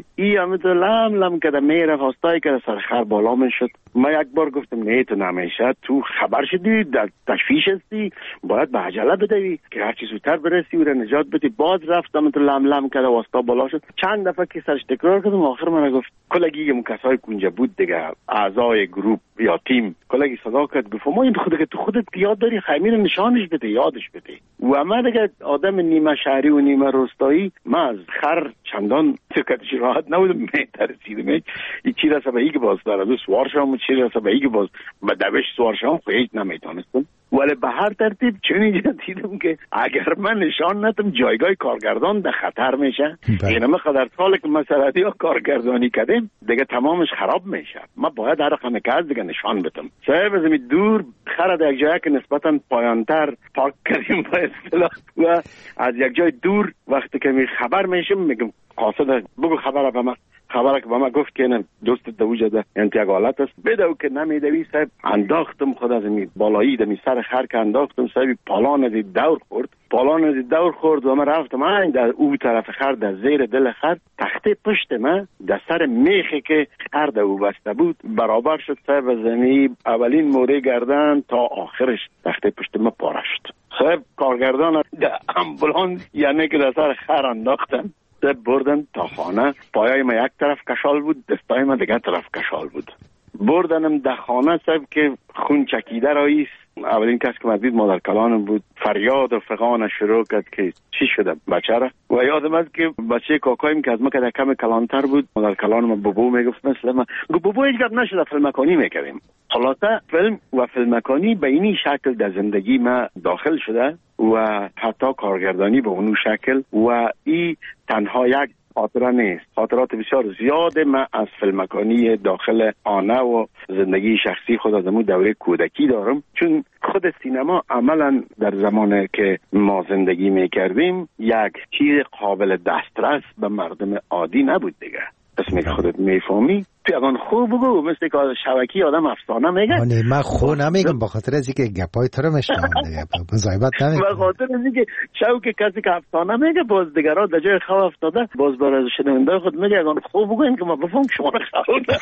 ای همینطور لم کده میره فاستایی که سر خر بالا میشد. ما یک بار گفتم نه تو نمیشه، تو خبر شدی در تشویش هستی، باید به عجله بدوی که هرچی زودتر برسی و نجات بدی. باز رفتم تو لم کده واسطا بالا شد. چند دفعه که سرش تکرار کردم، آخر من گفت کلگی اون کسای کنجا بود دیگه، اعضای گروپ یا تیم، کلگی صدا کرد گفت ما این خودت یاد داری خیمه رو نشانش بده، یادش بده. و من دیگه آدم نیمه شهری و نیمه روستایی، من از خر چندان تکتش راحت نبودم، میترسیدم این چی رسه به ایگه باز داره سوار شام و چی رسه به ایگه باز به دوش سوار شام هیچ نمیتونستم. ولی به هر ترتیب چنین دیدم که اگر من نشان ندم جایگاه کارگردان در خطر میشه. این همه قدر سال که مسئله یا کارگردانی کردیم دیگه تمامش خراب میشه. من باید هر خانه که از دیگه نشان بدم. صاحب از این دور خر در یک جایی که نسبتا پایانتر پارک کردیم با اصطلاح و از یک جای دور وقتی که می خبر میشم میگم قاصد بگو خبر به من. خبره که با ما گفت که نه دوست دوجه ده انتقالات است بدو که نمیدوی. صاحب انداختم خود از این بالایی دمی سر خر که انداختم، صاحب پالان از دور خورد و من رفتم این در او طرف خر در زیر دل خر تخته پشت من در سر میخی که خر در او بسته بود برابر شد. صاحب زمین اولین موره گردن تا آخرش تخته پشت من پاره شد. صاحب کارگردان در امبولانس یعنی که در سر خر انداختن بردن تا خانه. پایای ما یک طرف کشال بود، دستای ما دیگر طرف کشال بود. بردنم در خانه صاحب که خون چکیده راییست. اولین کس که مدید مادر کلانم بود. فریاد و فغان شروع کرد که چی شده بچه را. و یادم است که بچه کاکایم که از ما که در کم کلانتر بود مادر کلانم بابو میگفت مثل ما بابو هیچ گپ نشده فیلمکانی میکردیم. خلاصه فیلم و فیلمکانی به اینی شکل در زندگی ما داخل شده و حتی کارگردانی به اونو شکل و ای تنها یک خاطره نیست. خاطرات بسیار زیاد من از فیلمکانی داخل آنه و زندگی شخصی خود از امون دوره کودکی دارم، چون خود سینما عملا در زمانی که ما زندگی میکردیم یک چیز قابل دسترس به مردم عادی نبود دیگه. اسمی که خودت میفهمی پیغان خوب بگو مثل که شبکی آدم افسانه میگه. من خو نمیگم به خاطر از اینکه گپای تو رو میشنم دیگه مزایبت نمیگم. به خاطر از اینکه شوک کسی که افسانه میگه باز دیگرها در جای خواب افتاده باز برای شنونده خود میگه اگه خوب بگوین که ما بفهم شما رو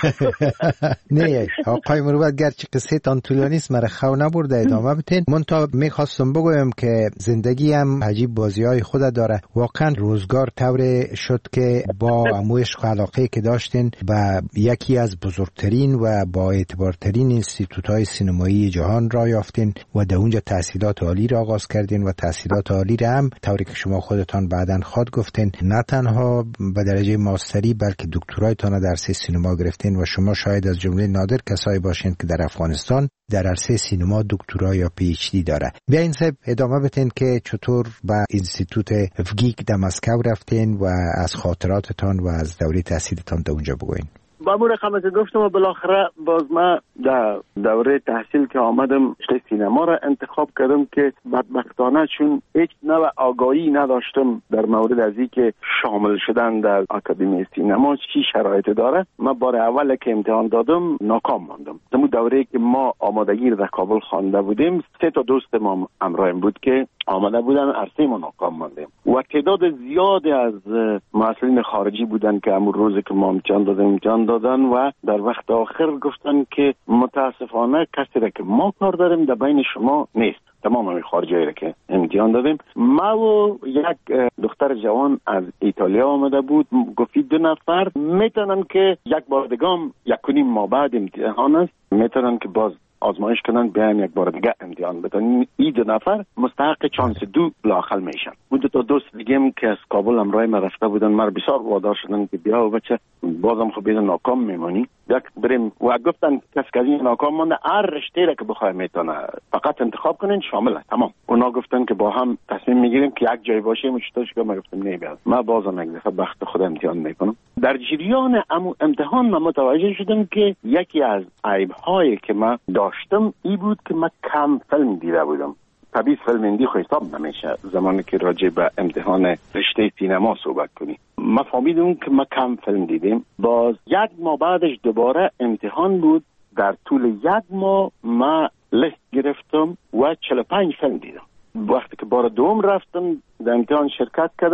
خواهد. نه آقای مروت گرچه قصه تان طولانی است مرا خو نبرده ادامه بتین. من تا میخواستم بگویم که زندگی هم عجیب بازی‌های خود داره. واقعا روزگار طور شد که با عشق و علاقه که داشتین و یکی از بزرگترین و با اعتبارترین اینستیتوت‌های سینمایی جهان را یافتین و در اونجا تحصیلات عالی را آغاز کردین و تحصیلات عالی را هم طوری که شما خودتان بعداً خود گفتین نه تنها به درجه ماستری بلکه دکترایتان در عرصه سینما گرفتین و شما شاید از جمله نادر کسایی باشین که در افغانستان در عرصه سینما دکترا یا پی اچ دی داره. بیاین صاحب ادامه بدین که چطور به اینستیتوت افگیک در مسکو رفتین و از خاطراتتان و از دوره تحصیلتان در اونجا بگوین. با مو رقم که گفتم و بالاخره باز ما در دوره تحصیل که آمدم رشته سینما را انتخاب کردم که بدبختانه چون هیچ نوع آگاهی نداشتم در مورد از این که شامل شدن در آکادمی سینما چی شرایط داره. من بار اول که امتحان دادم ناکام ماندم. در دوره که ما آمادگی در کابل خوانده بودیم 3 تا دوست ما همراهیم بود که آمده بودن عرصه ما ناکام ماندیم و تعداد زیادی از مسئولین خارجی بودن که همون روز که ما امتحان دادن و در وقت آخر گفتن که متاسفانه کسی را که ما کار داریم در بین شما نیست. تمام همین خارجی را که امتحان دادیم ما و یک دختر جوان از ایتالیا آمده بود گفتی 2 نفر میتونن که یک بار دیگه 1.5 ماه بعد امتحان است میتونن که باز آزمایش کنن بیان یک بار دیگه امتحان بدن. این 2 نفر مستحق چانس 2 لااقل میشن. بود تا دوست دیگه که از کابل همراه ما رفته بودن ما بسیار وادار شدن که بیا و بچه بازم خب بیدن ناکام میمونی یک بریم و گفتن کسی که ناکام مانده هر رشته را که بخواه میتونه فقط انتخاب کنین شامله تمام. اونا گفتن که با هم تصمیم میگیریم که یک جای باشیم و چطورش که ما گفتم نه بیاد ما بازم یک دفعه بخت خود امتحان میکنم. در جریان امتحان من متوجه شدم که یکی از عیب‌هایی که من داشتم این بود که من کم فیلم دیده بودم. طبیعی فیلم هندی خو حساب نمیشه زمانی که راجع به امتحان رشته سینما صحبت کنی. ما فهمیدم که ما کم فیلم دیدیم. باز 1 ماه بعدش دوباره امتحان بود. در طول 1 ماه ما لیست گرفتم و 45 فیلم دیدم. وقتی که بار دوم رفتم در امتحان شرکت کردم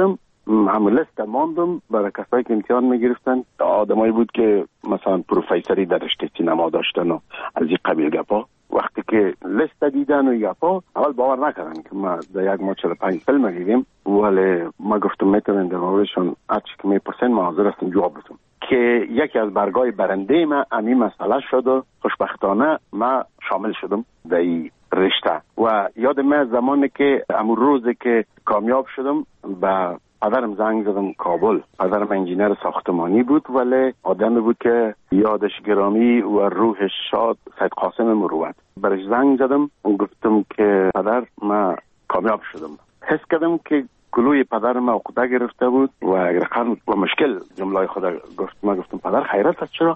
همون لیست ماندم برای کسایی که امتحان میگرفتن. آدمایی بود که مثلا پروفیسوری در رشته سینما داشتن و از این قبیل گپا. وقتی که لیست دیدن و گپا اول باور نکردن که ما در یک ما 45 فیلم دیدیم، ولی ما گفتم میتونن در موردشون هرچی که میپرسن ما حاضر هستیم جواب بدیم. که یکی از برگای برنده ما همین مسئله شد و خوشبختانه ما شامل شدم در این رشته. و یاد من زمانی که امون روزی که کامیاب شدم به پدرم زنگ زدم کابل. پدرم انجینر ساختمانی بود ولی آدمی بود که یادش گرامی و روحش شاد، سید قاسم مروت. برش زنگ زدم و گفتم که پدر ما کامیاب شدم. حس کردم که کلوی پدرم عقده گرفته بود و رقم و مشکل جمله خدا گفت. ما گفتم پدر خیرت است چرا؟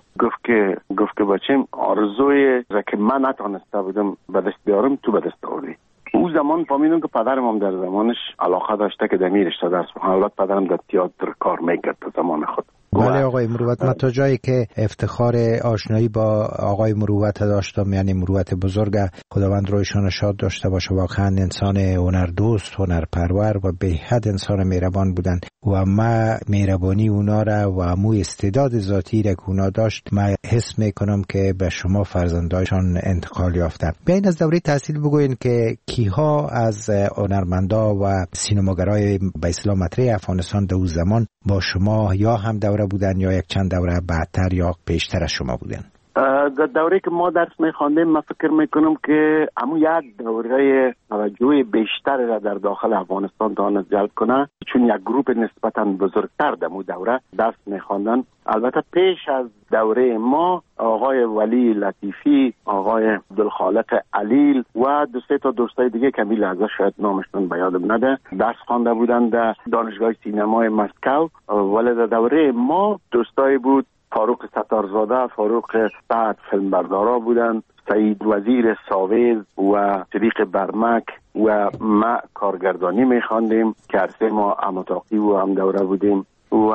گفت که بچیم آرزوی را که من نتونسته بودم به دست بیارم تو به دست آوردی. او زمان فهمیدم که پدرم هم در زمانش علاقه داشته که دمی رشته درس بخونه. البته پدرم در تئاتر کار میکرد در زمان خود. بله آقای مروت، من تا جایی که افتخار آشنایی با آقای مروت داشتم، یعنی مروت بزرگ، خداوند رویشان شاد داشته باشه، واقعا انسان هنردوست، هنرپرور و به حد انسان مهربان بودن و ما مهربانی اونا را و مو استعداد ذاتی را که اونا داشت ما حس میکنم که به شما فرزندایشان انتقال یافته. بین از دوره تحصیل بگوین که کیها از هنرمندا و سینماگرای به اصطلاح مطرح افغانستان در اون زمان با شما یا هم دوره بودن یا یک چند دوره بعدتر یا پیشتر از شما بودن؟ در دوره که ما درس میخواندیم من فکر میکنم که همون یک دوره توجه بیشتر را در داخل افغانستان تواند جلب کنه، چون یک گروپ نسبتا بزرگتر در اون دوره درس میخواندن. البته پیش از دوره ما آقای ولی لطیفی، آقای عبدالخالق علیل و دو سه تا دوستای دیگه که میل ازش شاید نامشون به یادم نده درس خوانده بودن در دانشگاه سینمای مسکو. ولی در دوره ما دوستای بود فاروق ستارزاده، فاروق سعد فیلمبردارا بودن، سعید وزیر ساویز و صدیق برمک و ما کارگردانی میخواندیم که عرصه ما امتاقی و هم دوره بودیم و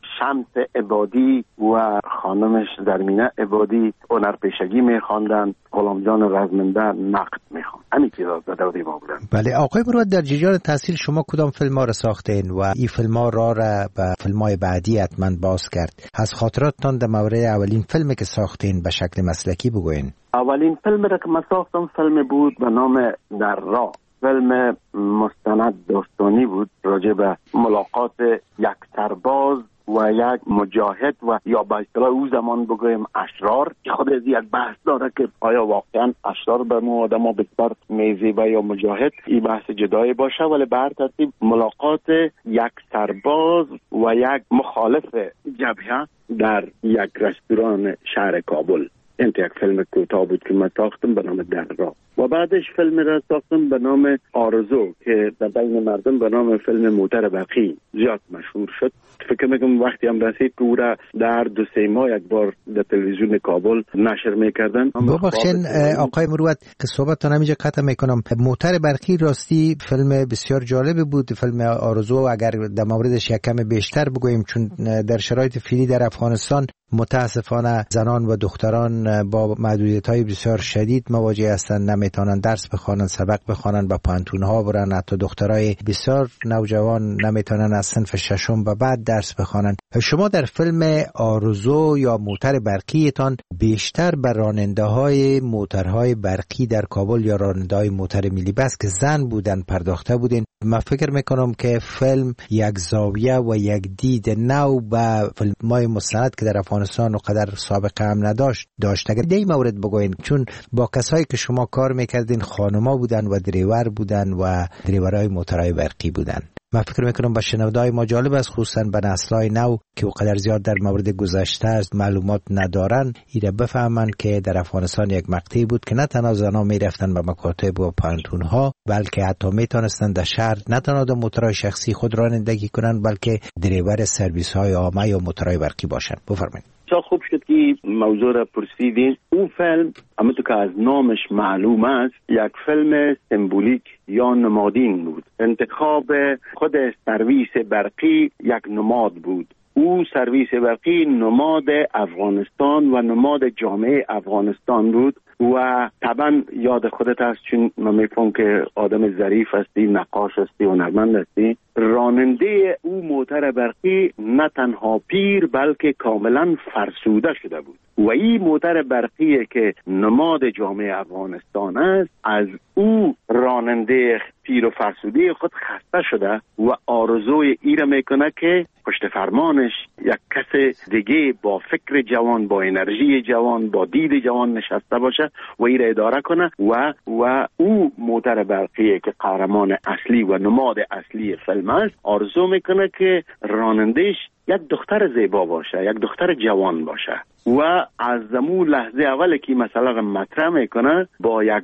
شمس عبادی و خانمش درمینه عبادی هنرپیشگی میخواندن، غلام جان رزمنده نقد میخواند. همین چیزا در دوره ما بودن. بله آقای مروت، در جریان تحصیل شما کدام فیلم ها را ساختین و این فیلم ها را به فیلم های بعدی حتما باز کرد؟ از خاطراتتان در مورد اولین فیلمی که ساختین به شکل مسلکی بگوین. اولین فیلمی را که من ساختم فیلم بود به نام در راه. فیلم مستند داستانی بود راجع به ملاقات یک سرباز و یک مجاهد و یا به اصطلاح او زمان بگویم اشرار. خود از یک بحث داره که آیا واقعا اشرار به ما آدم ها بسیار میزیبه یا مجاهد، این بحث جدایی باشه. ولی به هر ترتیب ملاقات یک سرباز و یک مخالف جبهه در یک رستوران شهر کابل. این یک فیلم کوتاه بود که من ساختم به نام در راه و بعدش فیلم را ساختم به نام آرزو که در بین مردم به نام فیلم موتر برقی زیاد مشهور شد. فکر میکنم وقتی هم رسید که او را در 2-3 ماه یک بار در تلویزیون کابل نشر میکردن. ببخشین آقای مروت که صحبتتون همینجا قطع میکنم. موتر برقی راستی فیلم بسیار جالب بود. فیلم آرزو اگر در موردش یک کم بیشتر بگوییم، چون در شرایط فعلی در افغانستان متاسفانه زنان و دختران با محدودیت‌های بسیار شدید مواجه هستند، نمیتونن درس بخوانن، سبق بخوانن، با پانتون‌ها برن. حتی دخترای بسیار نوجوان نمیتونن از صنف ششم به بعد درس بخوانن. شما در فیلم آرزو یا موتر برقیتان بیشتر بر راننده‌های موترهای برقی در کابل یا راننده‌های موتر ملی بس که زن بودن پرداخته بودین. من فکر میکنم که فیلم یک زاویه و یک دید نو به فیلم‌های مستند که در افغانستان و قدر سابقه هم داشت. اگر دی مورد بگوین، چون با کسایی که شما کار میکردین خانما بودن و دریور بودن و دریورای موترهای برقی بودن. من فکر میکنم با شنودای ما جالب است، خصوصا به نسل‌های نو که قدر زیاد در مورد گذشته از معلومات ندارن، ایره بفهمن که در افغانستان یک مقطعی بود که نه تنها زنها میرفتن به مکاتب و پانتون‌ها، بلکه حتی میتونستن در شهر نه تنها در موترهای شخصی خود رانندگی کنن، بلکه دریور سرویس‌های عامه یا موترهای برقی باشن. بفرمایید. چه خوب شد که موضوع را پرسیدین. اون فیلم همونطور که از نامش معلوم است یک فیلم سمبولیک یا نمادین بود. انتخاب خود سرویس برقی یک نماد بود. او سرویس برقی نماد افغانستان و نماد جامعه افغانستان بود و طبعا یاد خودت هست، چون من میفهم که آدم ظریف هستی، نقاش هستی، هنرمند هستی. راننده او موتر برقی نه تنها پیر بلکه کاملا فرسوده شده بود و این موتر برقی که نماد جامعه افغانستان است از او راننده پیر و فرسوده خود خسته شده و آرزوی ای را میکنه که پشت فرمانش یک کس دیگه با فکر جوان، با انرژی جوان، با دید جوان نشسته باشه و ای را اداره کنه و او موتر برقی که قهرمان اصلی و نماد اصلی فیلم است آرزو میکنه که رانندهش یک دختر زیبا باشه، یک دختر جوان باشه و از زمون لحظه اول که مثلا مطرح میکنه با یک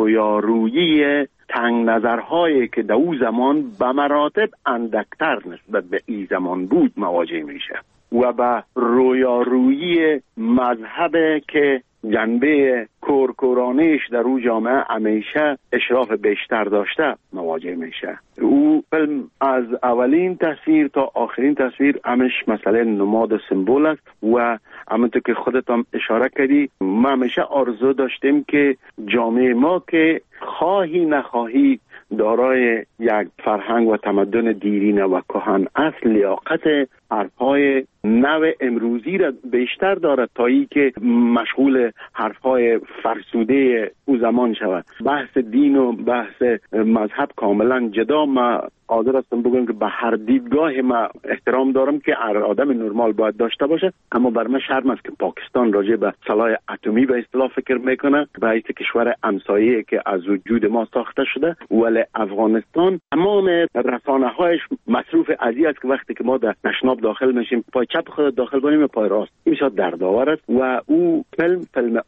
رویارویی تنگ نظرهایی که در او زمان به مراتب اندکتر نسبت به این زمان بود مواجه میشه و به رویارویی مذهب که جنبه کورکورانیش در او جامعه همیشه اشراف بیشتر داشته مواجه میشه. او فیلم از اولین تصویر تا آخرین تصویر همش مسئله نماد و سمبول است و همونطور که خودت هم اشاره کردی ما همیشه آرزو داشتیم که جامعه ما که خواهی نخواهی دارای یک فرهنگ و تمدن دیرینه و کهن است لیاقت حرفهای نو امروزی را بیشتر دارد تا ای که مشغول حرفهای فرسوده او زمان شود. بحث دین و بحث مذهب کاملا جدا. ما حاضر هستم بگم که به هر دیدگاه ما احترام دارم که هر آدم نرمال باید داشته باشه، اما بر من شرم است که پاکستان راجع به سلاح اتمی به اصطلاح فکر میکنه، باید کشور همسایه که از وجود ما ساخته شده، ولی افغانستان تمام رسانه‌هایش مصروف ازی است که وقتی که ما در تشناب داخل میشیم پای چپ خود داخل کنیم پای راست، این بسیار دردآور است و او فیلم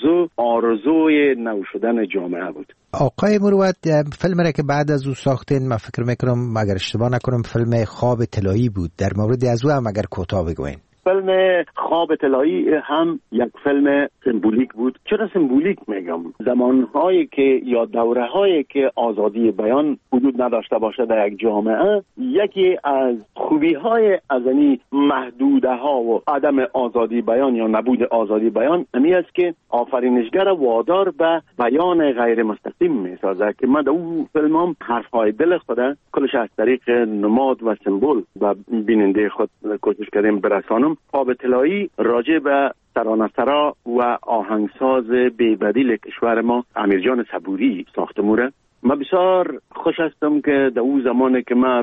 آرزوی نو شدن جامعه بود. آقای مروت، فیلم را که بعد از او ساختین من فکر میکنم اگر اشتباه نکنم فیلم خواب طلایی بود، در مورد از او هم اگر کوتاه بگوین. فیلم خواب طلایی هم یک فیلم سمبولیک بود. چرا سمبولیک میگم؟ زمانهایی که یا دورهایی که آزادی بیان وجود نداشته باشه در یک جامعه، یکی از خوبی‌های از این محدوده ها و عدم آزادی بیان یا نبود آزادی بیان امی است که آفرینشگر وادار به بیان غیر مستقیم میسازه که ما در اون فیلمام حرفهای دل خدا کلش از طریق نماد و سمبول و بیننده خود کوشش کردیم برسانم. خواب طلایی راجع به سرانسرا و آهنگساز بی‌بدیل کشور ما امیرجان صبوری ساخته موره. من بسیار خوش هستم که در اون زمانی که من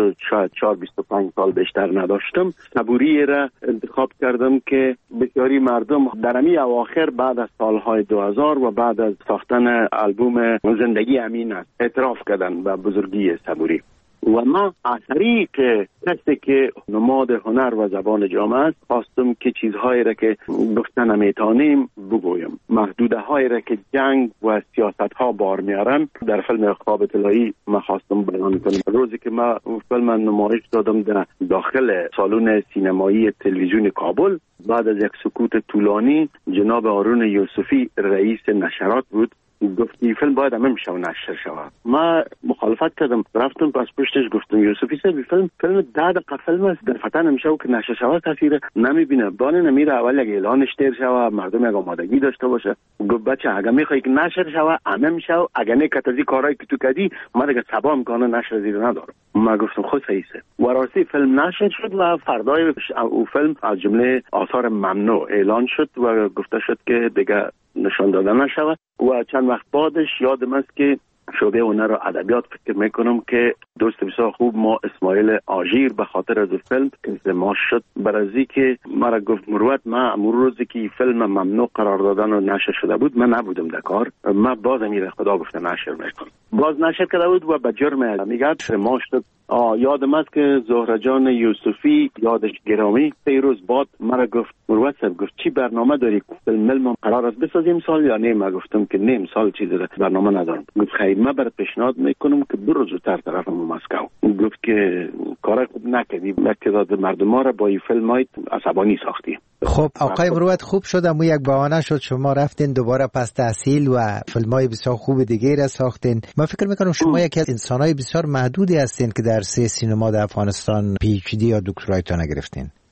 24-25 سال بیشتر نداشتم صبوری را انتخاب کردم که بسیاری مردم در امی اواخر بعد از سالهای 2000 و بعد از ساختن آلبوم زندگی امین است اعتراف کردن به بزرگی صبوری و ما از طریق کسی که نماد هنر و زبان جامعه است خواستم که چیزهایی را که گفتن نمیتونیم بگویم، محدوده هایی را که جنگ و سیاست ها بار میارن در فیلم خواب طلایی ما خواستم بیان کنم. روزی که ما فیلم نمایش دادم در داخل سالن سینمایی تلویزیون کابل، بعد از یک سکوت طولانی جناب هارون یوسفی رئیس نشرات بود گفتی فیلم باید همه میشه و نشر شود. ما مخالفت کردم، رفتم پس پشتش گفتم یوسفی صاحب فیلم 10 دقیقه فیلم است، در فتن نمیشه و که نشر شود تاثیر نمیبینه، بانه نمیره اول یک اعلانش تیر شود مردم یک آمادگی داشته باشه. گفت بچه اگه میخوای که نشر شود همه میشه و اگه نه کتازی کارهایی که تو کردی ما دیگه صبا میکنه نشر زیر ندارم. ما گفتم خود صحیحه و راستی فیلم نشر شد و فردای او فیلم از جمله آثار ممنوع اعلان شد و گفته شد که دیگه نشان دادن نشود و چند وقت بعدش یادم است که شعبه هنر و ادبیات فکر میکنم که دوست بسیار خوب ما اسماعیل آژیر به خاطر از فیلم انضمام شد برازی که مرا گفت مروت ما امور روزی که فیلم ممنوع قرار دادن و نشر شده بود من نبودم در کار، ما باز میره خدا گفته نشر میکنم، باز نشر کرده بود و به جرم میگه ما شد. یادم است که زهره جان یوسفی یادش گرامی 3 روز بعد مرا گفت مروت صاحب گفت چی برنامه داری فیلم قرار است بسازیم سال یا نه؟ ما گفتم که نه سال چیزی برنامه ندارم. گفت خیر من برات پیشنهاد میکنم که برو زودتر طرف مسکو. گفت که کار خوب نکردی، تعداد مردم ها را با این فیلم های عصبانی ساختی. خب آقای مروت خوب شد اما یک بهانه شد شما رفتین دوباره پس تحصیل و فیلم‌های بسیار خوب دیگه را ساختین. من فکر میکنم شما یکی از انسان‌های بسیار محدودی هستین که در سینما در افغانستان PhD یا دکترایتون گرفتین.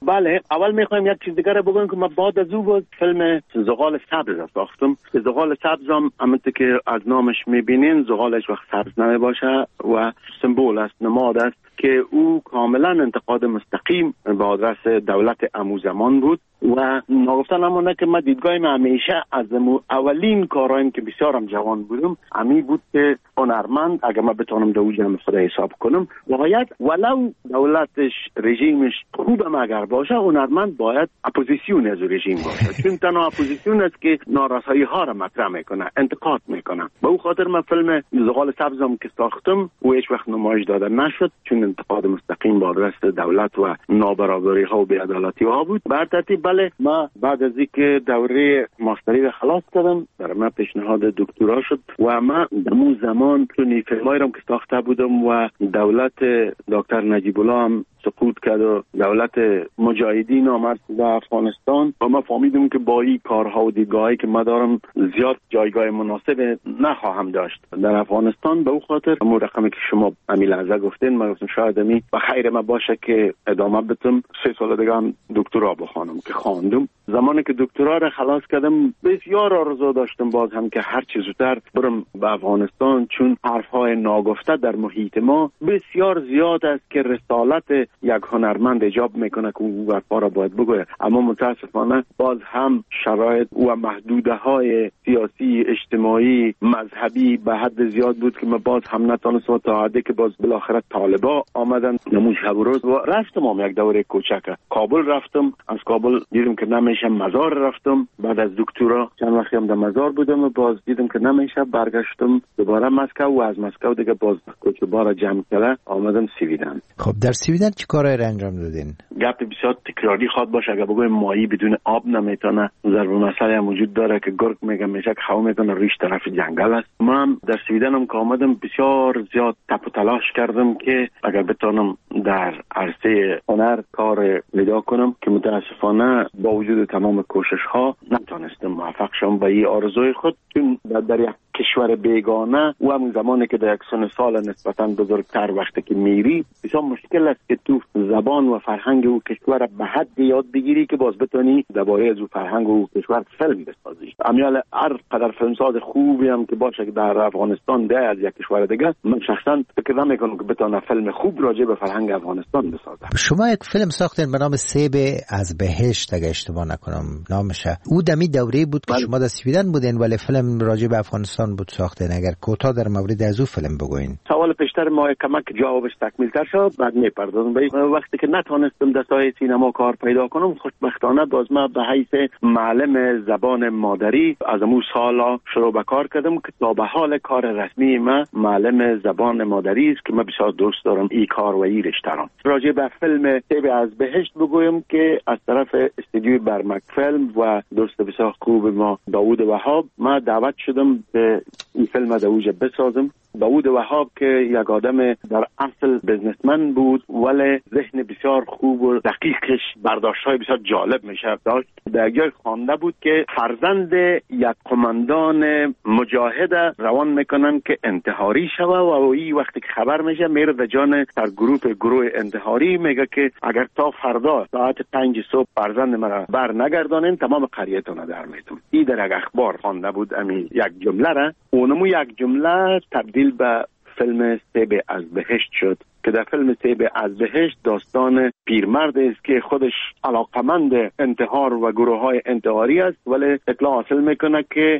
بله، اول میخوایم یک چیز دیگر بگم که من بعد از او بود فیلم زغال سبز ساختم. زغال سبز هم همونطور که از نامش میبینین زغالش وقت سبز نمیباشه و سمبول است، نماد است که او کاملا انتقاد مستقیم به آدرس دولت امو زمان بود و ناگفتن نمانده که من دیدگاهیم همیشه از اولین کارایم که بسیارم جوان بودم امی بود که هنرمند اگر من بتونم دو جمع خدا حساب کنم باید ولو دولتش رژیمش خوبم اگر باشه هنرمند باید اپوزیسیون از رژیم باشه چون تنها اپوزیسیون است که نارسایی ها را مطرح میکنه، انتقاد میکنه. به او خاطر من فیلم زغال سبزم که ساختم و هیچ وقت نمایش داده نشد چون انتقاد مستقیم با آدرس دولت و نابرابری ها و بی‌عدالتی ها بود. بر ترتیب بله، ما بعد از اینکه دوره ماستری را خلاص کردم در من پیشنهاد دکترا شد و ما در اون زمان چون فیلمایی را که ساخته بودم و دولت دکتر نجیب الله هم سقوط کرد و دولت مجاهدین آمد در افغانستان و ما فهمیدم که با این کارها و دیدگاهی که ما دارم زیاد جایگاه مناسب نخواهم داشت در افغانستان. به او خاطر همون رقمی که شما امی لحظه گفتین ما گفتم شاید امی و خیر ما باشه که ادامه بدم 3 سال دیگه هم دکترا بخوانم که خواندم. زمانی که دکترا را خلاص کردم بسیار آرزو داشتم باز هم که هر چه زودتر برم به افغانستان چون حرفهای ناگفته در محیط ما بسیار زیاد است که رسالت یک هنرمند ایجاب میکنه که او حرفا را باید بگوید، اما متاسفانه باز هم شرایط و محدوده های سیاسی اجتماعی مذهبی به حد زیاد بود که من باز هم نتونستم تا حدی که باز بالاخره طالبا آمدن نمون شب و روز و رفتم هم یک دوره کوچک کابل رفتم. از کابل دیدم که نمیشه مزار رفتم. بعد از دکترا چند وقتی هم در مزار بودم و باز دیدم که نمیشه برگشتم دوباره مسکو و از مسکو دیگه باز کوچه بارا جمع کرده آمدم سویدن. خب در سویدن چی کارایی را انجام دادین؟ گپ بسیار تکراری خواد باشه اگر بگویم ماهی بدون آب نمیتونه. ضرب مسئله هم وجود داره که گرگ میگه میشه که هوا میکنه ریش طرف جنگل است. من در سویدن هم که آمدم بسیار زیاد تپ و تلاش کردم که اگر بتونم در عرصه هنر کار پیدا کنم که متاسفانه با وجود تمام کوشش ها نتونستم موفق شم به این آرزوی خود چون در یک کشور بیگانه و همون زمانی که در یک سن سال نسبتا بزرگتر وقتی که میری بسیار مشکل است که تو زبان و فرهنگ او کشور به حد یاد بگیری که باز بتونی درباره از او فرهنگ و کشور فیلم بسازی. امیال هر قدر فیلمساز خوبی هم که باشه که در افغانستان ده از یک کشور دیگه من شخصا فکر نمیکنم که بتونه فیلم خوب راجع به فرهنگ افغانستان بسازه. شما یک فیلم ساختین به نام سیب از بهشت اگه اشتباه نکنم نامشه. او دمی دوره بود که شما در سویدن بودین ولی فیلم راجع به افغانستان بود ساختین. اگر کوتاه در مورد از او فیلم بگوین. سوال پیشتر ما کمک جوابش تکمیل‌تر شد بعد میپردازم به وقتی که نتونستم در ساحه سینما کار پیدا کنم. خوشبختانه باز ما به حیث معلم زبان مادری از اون سالا شروع به کار کردم که تا به حال کار رسمی ما معلم زبان مادری است که من بسیار دوست دارم این کار و این رشته را. راجع به فیلم سیب از بهشت بگویم که از طرف استودیوی برمک فیلم و دوست بسیار خوب ما داوود وهاب ما دعوت شدم که این فیلم دوجه بسازم. داوود وهاب که یک آدم در اصل بزنسمن بود ولی ذهن بسیار خوب و دقیقش برداشت‌های بسیار جالب میشه داشت. در جای خوانده بود که فرزند یک قماندان مجاهد روان میکنن که انتحاری شوه و این وقتی که خبر میشه میره در جان در گروه انتحاری میگه که اگر تا فردا ساعت 5 صبح فرزند مرا بر نگردانین تمام قریتون رو در میتون. این در یک اخبار خوانده بود امی یک جمله را اونمو یک جمله تبدیل به فیلم سیب از بهشت شد که در فیلم سیب از بهشت داستان پیرمرد است که خودش علاقمند انتحار و گروه‌های انتحاری است ولی اطلاع حاصل میکنه که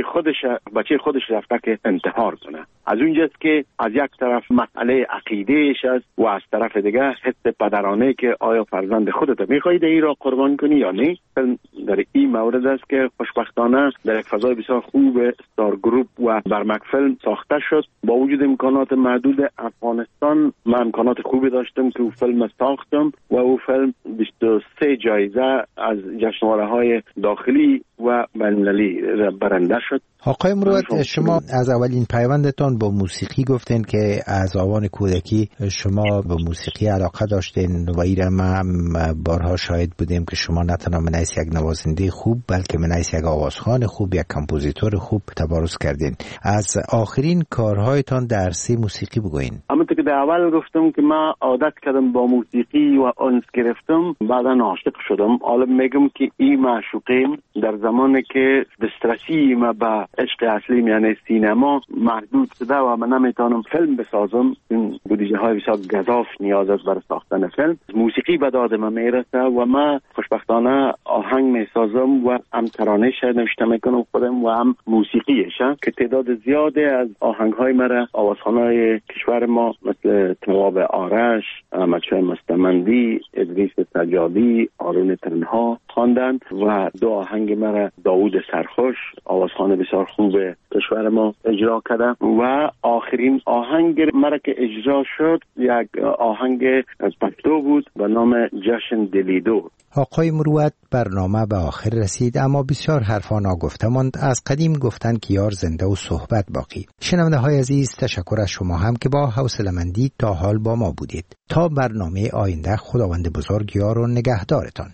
بچه خودش رفته که انتحار کنه. از اونجاست که از یک طرف مسئله عقیدهش است و از طرف دیگه حس پدرانه که آیا فرزند خودت میخوای این را قربان کنی یا نه. فیلم در این مورد است که خوشبختانه در یک فضای بسیار خوب استار گروپ و برمک فیلم ساخته شد. با وجود امکانات محدود افغانستان من امکانات خوبی داشتم که او فیلم ساختم و او فیلم 23 جایزه از جشنواره‌های داخلی و بین‌المللی برنده شد. آقای مروت، شما از اولین پیوندتان با موسیقی گفتین که از آوان کودکی شما به موسیقی علاقه داشتین و ایره ما بارها شاهد بودیم که شما نه تنها منیس یک نوازنده خوب بلکه منیس یک آوازخوان خوب، یک کمپوزیتور خوب تبارز کردین. از آخرین کارهایتان در سه موسیقی بگوین. همونطور که در اول گفتم که من عادت کردم با موسیقی و انس گرفتم، بعدا عاشق شدم. حالا میگم که این معشوقیم در زمانی که دسترسی ما به عشق اصلی یعنی سینما محدود شده و من نمیتونم فیلم بسازم، این بودجه های بسیار گزاف نیاز است برای ساختن فیلم. موسیقی به داد من میرسه و من خوشبختانه آهنگ میسازم و هم ترانه‌اش نوشته میکنم خودم و هم موسیقیش، که تعداد زیاده از آهنگ های مرا آوازخوانای کشور ما مثل تواب آرش، احمدشاه مستمندی، ادریس سجادی، آرون تنها خواندند و دو آهنگ مرا داوود سرخوش آوازخوان بسیار خوب کشور ما اجرا کرده و آخرین آهنگ مرا که اجرا شد یک آهنگ از پشتو بود به نام جشن دلیدو. آقای مروت، برنامه به آخر رسید اما بسیار حرفا ناگفته ماند. از قدیم گفتن که یار زنده و صحبت باقی. شنونده های عزیز، تشکر از شما هم که با حوصله‌مندی تا حال با ما بودید. تا برنامه آینده، خداوند بزرگ یار و نگهدارتان.